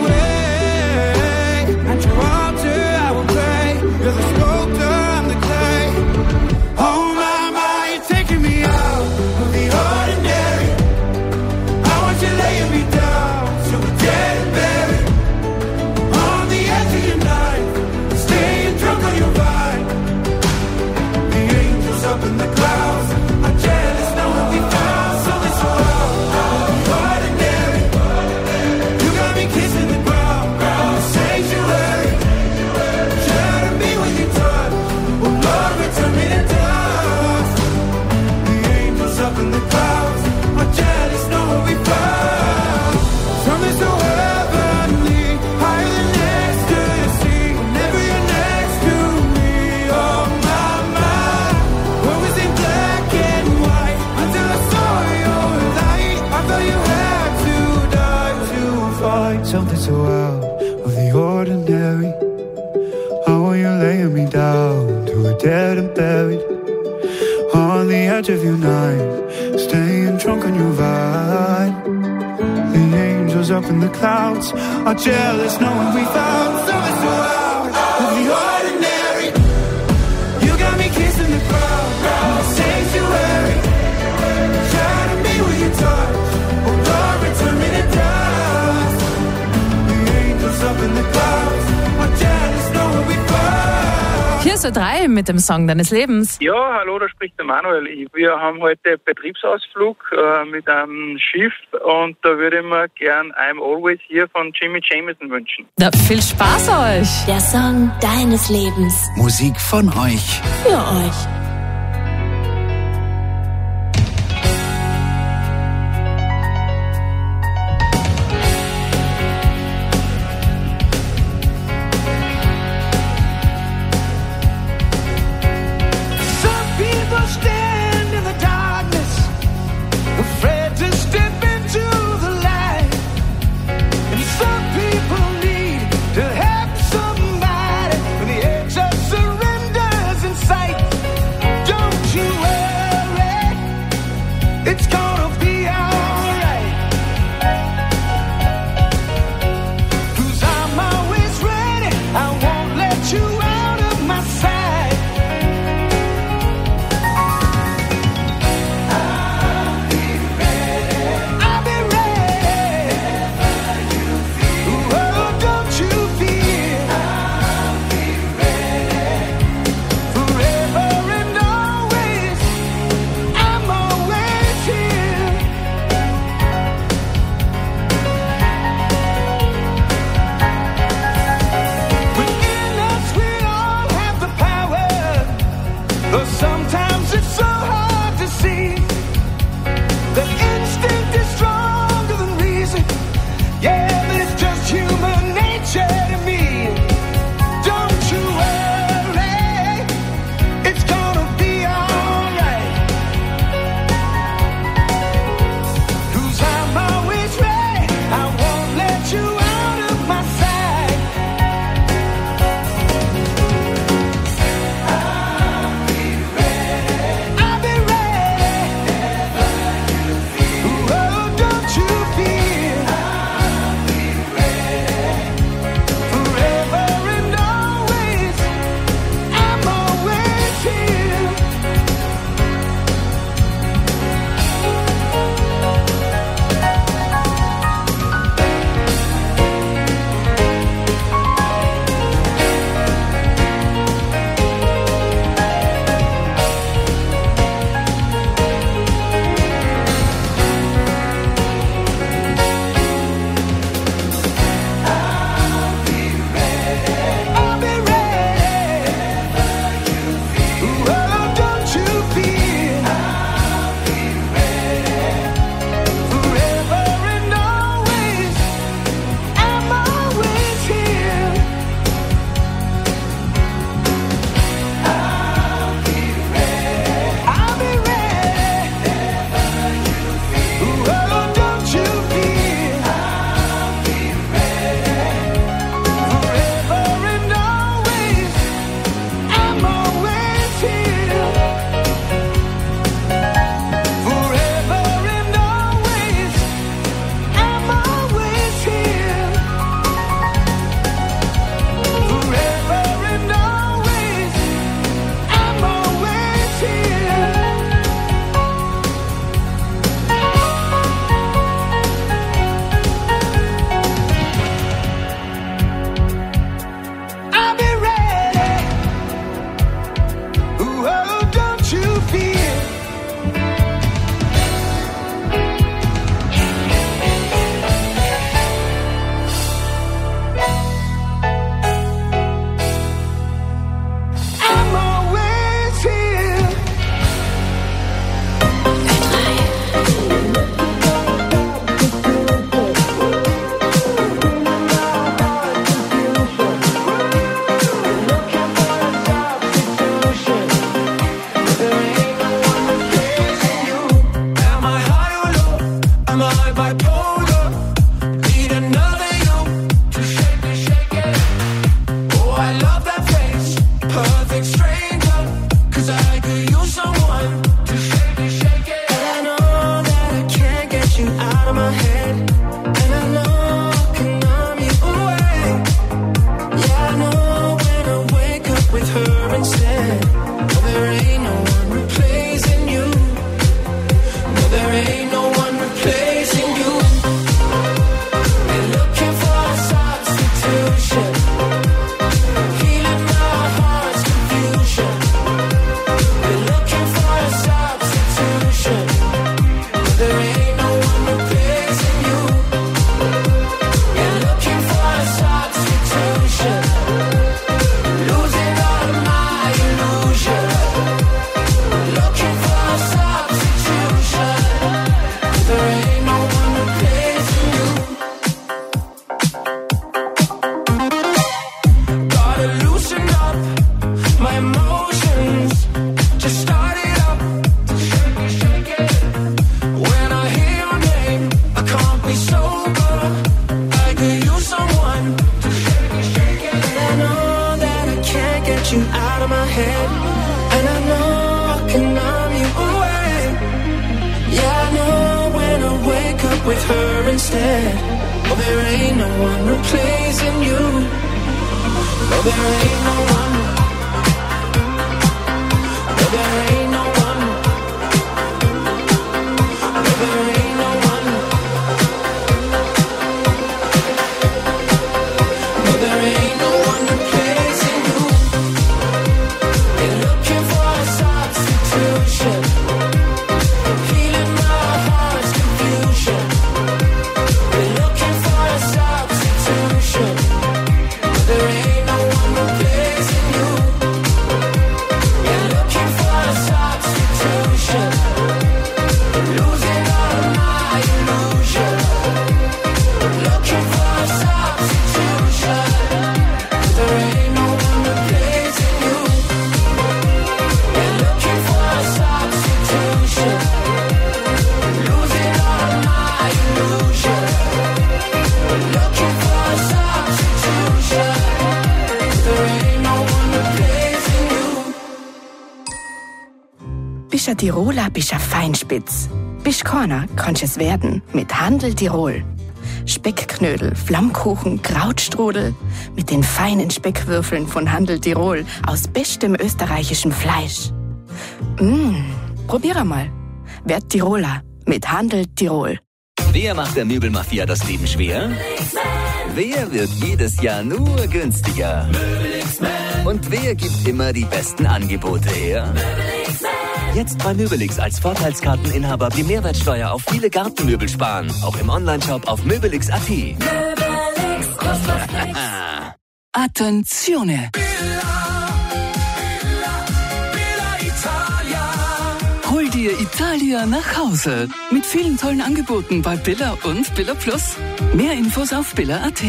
away? At your altar I will pray, you're the sculptor, I'm the clay. Oh my, you're taking me out of the ordinary. I want you laying me down till we're dead and buried, on the edge of your knife, staying drunk on your vine. The angels up in the clouds are jealous knowing we found something so out of the ordinary. You got me kissing the ground of the sanctuary. Shatter me with your touch, will love return me to dust. The angels up in the clouds are jealous knowing we found something so heavenly, higher than ecstasy. Whenever you're next to me, oh my, what was in black and white until I saw your light. I thought you had to die to find something so out of the ordinary. How are you laying me down till we're dead and buried, on the edge of your night, staying drunk on your vine. The angels up in the clouds are jealous knowing we found something so out of the ordinary. You got me kissing the ground of the sanctuary. Shatter me with your touch, oh Lord, return me to dust. The angels up in the clouds are jealous knowing we found. Hier ist Ö3 mit dem Song deines Lebens. Ja, hallo, da spricht der Manuel. Wir haben heute Betriebsausflug mit einem Schiff und da würde ich mir gern I'm Always Here von Jimmy Jamison wünschen. Na, viel Spaß euch! der Song deines Lebens. Musik von euch. Für euch. Some people stand in the darkness, afraid to step into the light. And some people shoulder. Need another you to shake it, shake it. Oh, I love that face, perfect stranger. 'Cause I could use someone to shake it, shake it. And I know that I can't get you out of my head. And I know I can numb you away. Yeah, I know when I wake up with her instead. No, there ain't no one replacing you. No, there ain't no one replacing you. We're looking for a substitution. Healing our heart's confusion. We're looking for a substitution. No, there ain't no one replacing you. We're looking for a substitution. Losing all of my illusion. Looking for a substitution. There ain't no one replacing you. Gotta loosen up my emotions. Just start it up. Shake it, shake it. When I hear your name, I can't be sober. I could use someone to shake it, shake it. And I know that I can't get you out of my head. And I know I can numb you away. Yeah, I know when I wake up with her instead. Oh, there ain't no one replacing you. No, there ain't no one. No, there ain't no one. No, there ain't no one. No, there ain't no one replacing you. We're looking for a substitution. Healing our heart's confusion. We're looking for a substitution. There ain't no one replacing you. We're looking for a substitution. Losing all of my illusion. Looking for a substitution. There ain't no one replacing you. We're looking for a substitution. Losing all of my illusion. Looking for a substitution. There ain't no one replacing you. Bist ein Tiroler, bist ein Feinspitz. Bist keiner, kannst es werden mit Handel Tirol. Speckknödel, Flammkuchen, Krautstrudel mit den feinen Speckwürfeln von Handel Tirol aus bestem österreichischem Fleisch. Probier mal. Werd Tiroler mit Handel Tirol. Wer macht der Möbelmafia das Leben schwer? Wer wird jedes Jahr nur günstiger? Und wer gibt immer die besten Angebote her? Jetzt bei Möbelix als Vorteilskarteninhaber die Mehrwertsteuer auf viele Gartenmöbel sparen. Auch im Onlineshop auf möbelix.at. Attenzione! Hol dir Italia nach Hause. Mit vielen tollen Angeboten bei Billa und Billa Plus. Mehr Infos auf billa.at.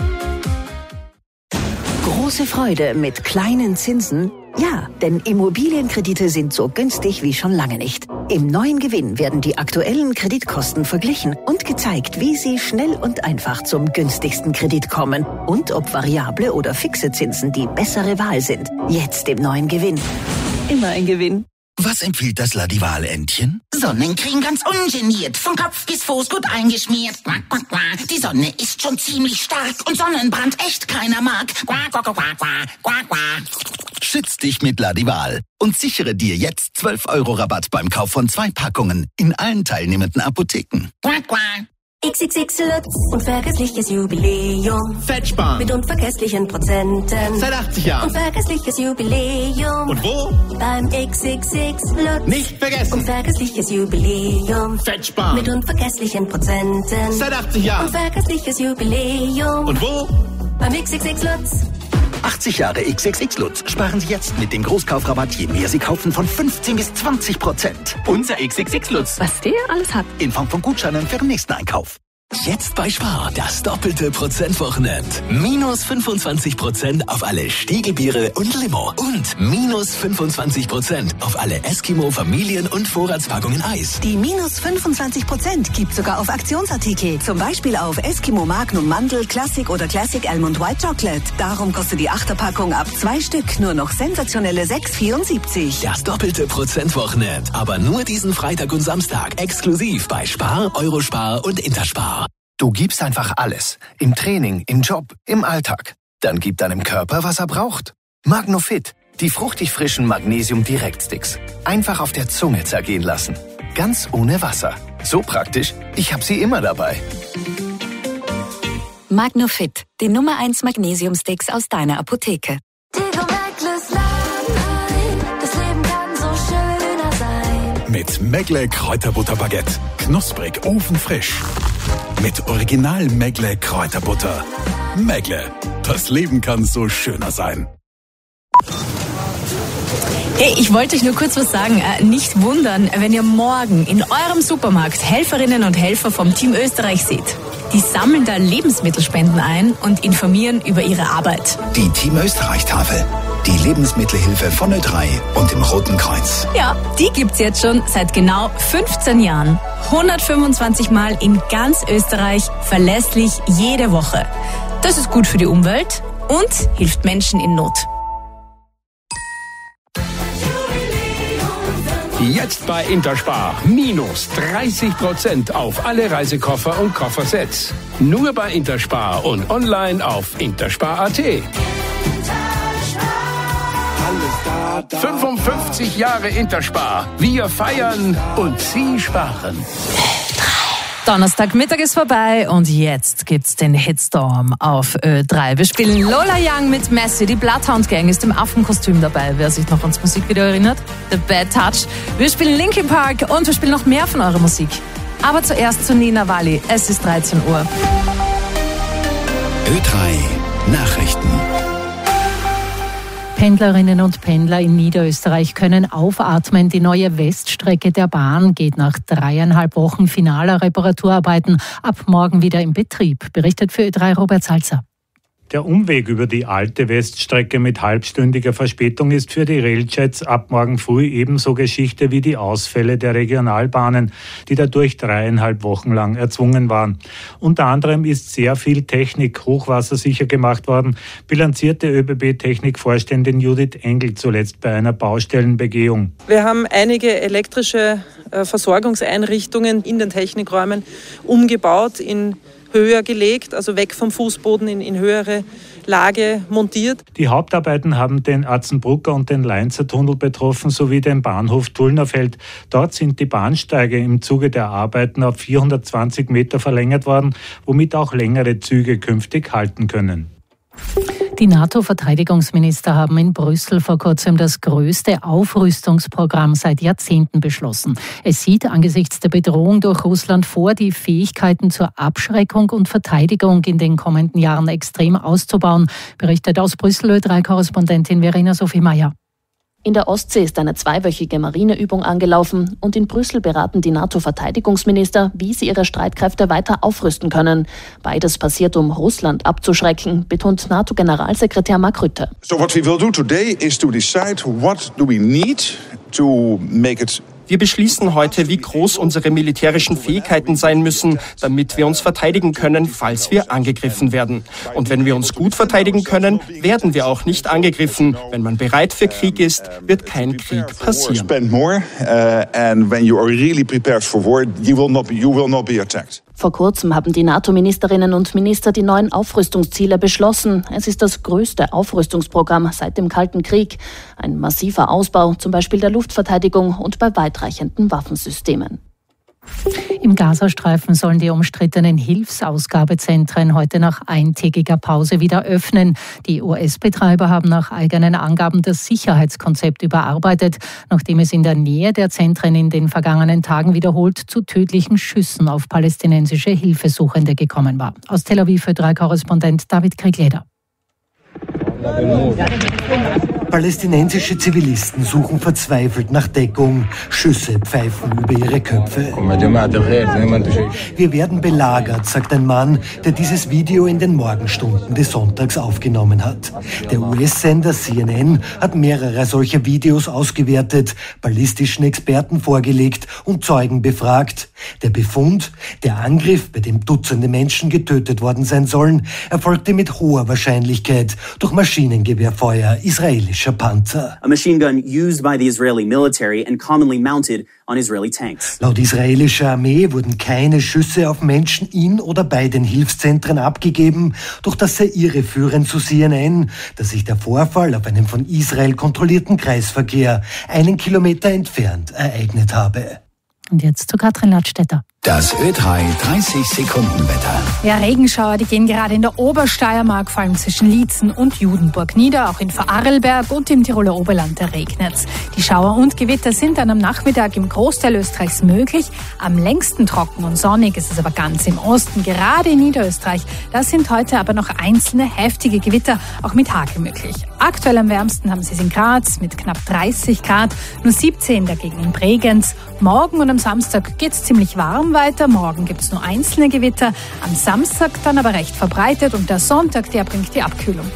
Große Freude mit kleinen Zinsen? Ja, denn Immobilienkredite sind so günstig wie schon lange nicht. Im neuen Gewinn werden die aktuellen Kreditkosten verglichen und gezeigt, wie Sie schnell und einfach zum günstigsten Kredit kommen und ob variable oder fixe Zinsen die bessere Wahl sind. Jetzt im neuen Gewinn. Immer ein Gewinn. Was empfiehlt das Ladival-Entchen? Sonnencreme ganz ungeniert, von Kopf bis Fuß gut eingeschmiert. Quack, quack, quack. Die Sonne ist schon ziemlich stark und Sonnenbrand echt keiner mag. Quack, quack, quack, quack, quack, quack. Schütz dich mit Ladival und sichere dir jetzt 12 € Rabatt beim Kauf von 2 Packungen in allen teilnehmenden Apotheken. Quack, quack. XXX Lutz, unvergessliches Jubiläum. Fettsparen. Mit unvergesslichen Prozenten. Seit 80 Jahren. Unvergessliches Jubiläum. Und wo? Beim XXX Lutz. Nicht vergessen. Unvergessliches Jubiläum. Fettsparen. Mit unvergesslichen Prozenten. Seit 80 Jahren. Unvergessliches Jubiläum. Und wo? Beim XXX Lutz. 80 Jahre XXX Lutz. Sparen Sie jetzt mit dem Großkaufrabatt, je mehr Sie kaufen, von 15 bis 20%. Unser XXX Lutz. Was der alles hat. In Form von Gutscheinen für den nächsten Einkauf. Jetzt bei Spar das doppelte Prozentwochenende. Minus 25% auf alle Stiegelbiere und Limo. Und minus 25% auf alle Eskimo Familien- und Vorratspackungen Eis. Die minus 25% gibt sogar auf Aktionsartikel. Zum Beispiel auf Eskimo Magnum Mandel, Classic oder Classic Almond White Chocolate. Darum kostet die 8er-Packung ab 2 Stück nur noch sensationelle 6,74. Das doppelte Prozentwochenende. Aber nur diesen Freitag und Samstag. Exklusiv bei Spar, Eurospar und Interspar. Du gibst einfach alles. Im Training, im Job, im Alltag. Dann gib deinem Körper, was er braucht. Magnofit. Die fruchtig frischen Magnesium-Direktsticks. Einfach auf der Zunge zergehen lassen. Ganz ohne Wasser. So praktisch, ich habe sie immer dabei. Magnofit. Die Nummer 1 Magnesium-Sticks aus deiner Apotheke. Mit Megle Kräuterbutterbaguette. Knusprig, ofenfrisch. Mit Original Megle Kräuterbutter. Megle. Das Leben kann so schöner sein. Hey, ich wollte euch nur kurz was sagen. Nicht wundern, wenn ihr morgen in eurem Supermarkt Helferinnen und Helfer vom Team Österreich seht. Die sammeln da Lebensmittelspenden ein und informieren über ihre Arbeit. Die Team Österreich-Tafel. Die Lebensmittelhilfe von Ö3 und dem Roten Kreuz. Ja, die gibt's jetzt schon seit genau 15 Jahren. 125 Mal in ganz Österreich, verlässlich jede Woche. Das ist gut für die Umwelt und hilft Menschen in Not. Jetzt bei Interspar. Minus 30% auf alle Reisekoffer und Koffersets. Nur bei Interspar und online auf interspar.at. 55 Jahre Interspar. Wir feiern und Sie sparen. Donnerstagmittag ist vorbei und jetzt gibt's den Hitstorm auf Ö3. Wir spielen Lola Young mit Messi. Die Bloodhound Gang ist im Affenkostüm dabei, wer sich noch ans Musikvideo erinnert. The Bad Touch. Wir spielen Linkin Park und wir spielen noch mehr von eurer Musik. Aber zuerst zu Nina Walli. Es ist 13 Uhr. Ö3 Nachrichten. Pendlerinnen und Pendler in Niederösterreich können aufatmen. Die neue Weststrecke der Bahn geht nach 3,5 Wochen finaler Reparaturarbeiten ab morgen wieder in Betrieb, berichtet für Ö3 Robert Salzer. Der Umweg über die alte Weststrecke mit halbstündiger Verspätung ist für die Railjets ab morgen früh ebenso Geschichte wie die Ausfälle der Regionalbahnen, die dadurch 3,5 Wochen lang erzwungen waren. Unter anderem ist sehr viel Technik hochwassersicher gemacht worden, bilanzierte ÖBB-Technikvorständin Judith Engel zuletzt bei einer Baustellenbegehung. Wir haben einige elektrische Versorgungseinrichtungen in den Technikräumen umgebaut, in höher gelegt, also weg vom Fußboden in höhere Lage montiert. Die Hauptarbeiten haben den Atzenbrucker und den Leinzer Tunnel betroffen, sowie den Bahnhof Tullnerfeld. Dort sind die Bahnsteige im Zuge der Arbeiten auf 420 Meter verlängert worden, womit auch längere Züge künftig halten können. Die NATO-Verteidigungsminister haben in Brüssel vor kurzem das größte Aufrüstungsprogramm seit Jahrzehnten beschlossen. Es sieht angesichts der Bedrohung durch Russland vor, die Fähigkeiten zur Abschreckung und Verteidigung in den kommenden Jahren extrem auszubauen, berichtet aus Brüssel Ö3-Korrespondentin Verena Sophie Meyer. In der Ostsee ist eine 2-wöchige Marineübung angelaufen und in Brüssel beraten die NATO-Verteidigungsminister, wie sie ihre Streitkräfte weiter aufrüsten können. Beides passiert, um Russland abzuschrecken, betont NATO-Generalsekretär Mark Rutte. So what we will do today is to decide what do we need to make it. Wir beschließen heute, wie groß unsere militärischen Fähigkeiten sein müssen, damit wir uns verteidigen können, falls wir angegriffen werden. Und wenn wir uns gut verteidigen können, werden wir auch nicht angegriffen. Wenn man bereit für Krieg ist, wird kein Krieg passieren. Vor kurzem haben die NATO-Ministerinnen und Minister die neuen Aufrüstungsziele beschlossen. Es ist das größte Aufrüstungsprogramm seit dem Kalten Krieg. Ein massiver Ausbau, zum Beispiel der Luftverteidigung und bei weitreichenden Waffensystemen. Im Gazastreifen sollen die umstrittenen Hilfsausgabezentren heute nach eintägiger Pause wieder öffnen. Die US-Betreiber haben nach eigenen Angaben das Sicherheitskonzept überarbeitet, nachdem es in der Nähe der Zentren in den vergangenen Tagen wiederholt zu tödlichen Schüssen auf palästinensische Hilfesuchende gekommen war. Aus Tel Aviv Ö3-Korrespondent David Kriegleder. Palästinensische Zivilisten suchen verzweifelt nach Deckung. Schüsse pfeifen über ihre Köpfe. Wir werden belagert, sagt ein Mann, der dieses Video in den Morgenstunden des Sonntags aufgenommen hat. Der US-Sender CNN hat mehrere solcher Videos ausgewertet, ballistischen Experten vorgelegt und Zeugen befragt. Der Befund, der Angriff, bei dem Dutzende Menschen getötet worden sein sollen, erfolgte mit hoher Wahrscheinlichkeit durch Maschinengewehrfeuer israelischer Panzer. A machine gun used by the Israeli military and commonly mounted on Israeli tanks. Laut israelischer Armee wurden keine Schüsse auf Menschen in oder bei den Hilfszentren abgegeben, durch das Seire führen zu CNN, dass sich der Vorfall auf einem von Israel kontrollierten Kreisverkehr 1 Kilometer entfernt ereignet habe. Und jetzt zu Katrin Ladstätter. Das Ö3 30-Sekunden-Wetter. Ja, Regenschauer, die gehen gerade in der Obersteiermark, vor allem zwischen Liezen und Judenburg nieder. Auch in Vorarlberg und im Tiroler Oberland, da regnet's. Die Schauer und Gewitter sind dann am Nachmittag im Großteil Österreichs möglich. Am längsten trocken und sonnig ist es aber ganz im Osten, gerade in Niederösterreich. Da sind heute aber noch einzelne heftige Gewitter, auch mit Hagel möglich. Aktuell am wärmsten haben sie es in Graz mit knapp 30 Grad, nur 17 dagegen in Bregenz. Morgen und am Samstag geht's ziemlich warm weiter. Morgen gibt's nur einzelne Gewitter, am Samstag dann aber recht verbreitet und der Sonntag, der bringt die Abkühlung.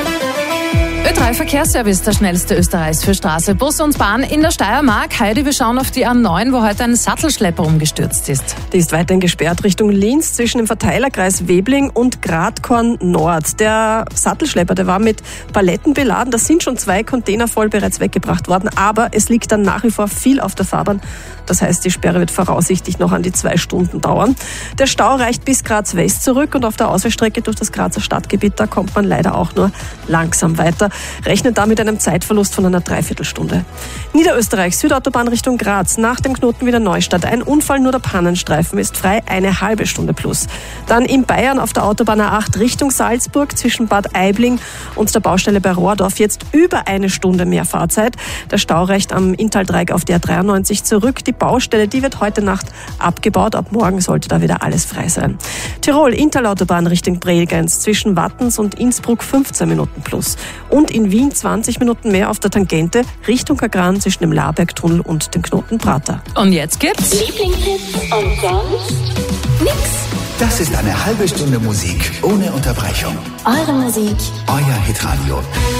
Ö3 Verkehrsservice, der schnellste Österreichs für Straße, Bus und Bahn in der Steiermark. Heidi, wir schauen auf die A9, wo heute ein Sattelschlepper umgestürzt ist. Die ist weiterhin gesperrt Richtung Linz zwischen dem Verteilerkreis Webling und Gradkorn Nord. Der Sattelschlepper, der war mit Paletten beladen. Da sind schon 2 Container voll bereits weggebracht worden, aber es liegt dann nach wie vor viel auf der Fahrbahn. Das heißt, die Sperre wird voraussichtlich noch an die 2 Stunden dauern. Der Stau reicht bis Graz West zurück und auf der Ausweichstrecke durch das Grazer Stadtgebiet, da kommt man leider auch nur langsam weiter. Rechnet da mit einem Zeitverlust von einer Dreiviertelstunde. Niederösterreich, Südautobahn Richtung Graz, nach dem Knoten wieder Neustadt. Ein Unfall, nur der Pannenstreifen ist frei, eine halbe Stunde plus. Dann in Bayern auf der Autobahn A8 Richtung Salzburg zwischen Bad Aibling und der Baustelle bei Rohrdorf jetzt über 1 Stunde mehr Fahrzeit. Der Stau reicht am Inntal-Dreieck auf der 93 zurück. Die Baustelle, die wird heute Nacht abgebaut. Ab morgen sollte da wieder alles frei sein. Tirol, Inntal-Autobahn Richtung Bregenz zwischen Wattens und Innsbruck 15 Minuten plus. Und in Wien 20 Minuten mehr auf der Tangente Richtung Kagran zwischen dem Laarbergtunnel und dem Knoten Prater. Und jetzt gibt's Lieblingshits und sonst nix. Das ist eine halbe Stunde Musik ohne Unterbrechung. Eure Musik. Euer Hitradio.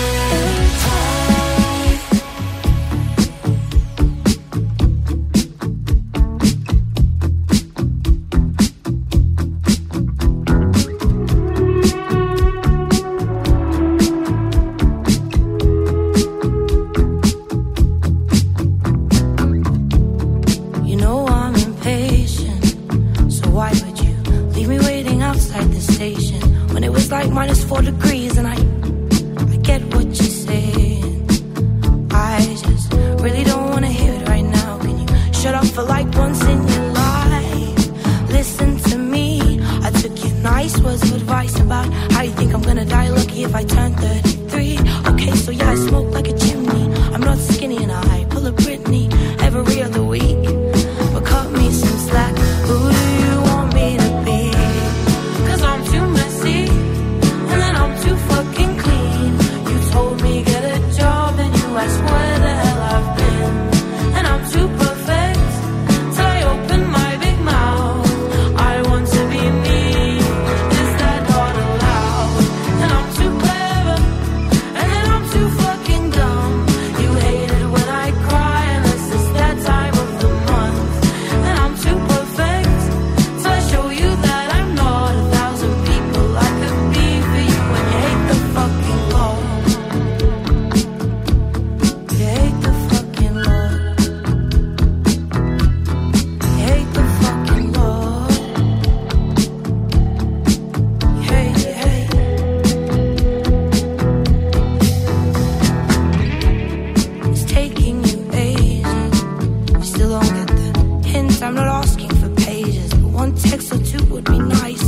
Like -4 degrees and I get what you're saying. I just really don't want to hear it right now. Can you shut up for like once in your life? Listen to me. I took your nice words of advice about how you think I'm gonna die lucky if I turn 33. Okay, so yeah, I smoke like a chimney. I'm not skinny and I pull a Britney every other week. But cut me some slack. Who do you want me to be? 'Cause I'm too messy. Too fucking clean. You told me get a job and you asked where the hell I've been. And I'm too perfect till I open my big mouth. I want to be me. Is that not allowed? And I'm too clever and then I'm too fucking dumb. You hate it when I cry unless it's that time of the month. And I'm too perfect till I show you that I'm not 1,000 people I could be for you. Fucking law. You hate the fucking law. You hate the fucking law. You hate. It's taking you ages. You still don't get the hint. I'm not asking for pages, but one text or two would be nice.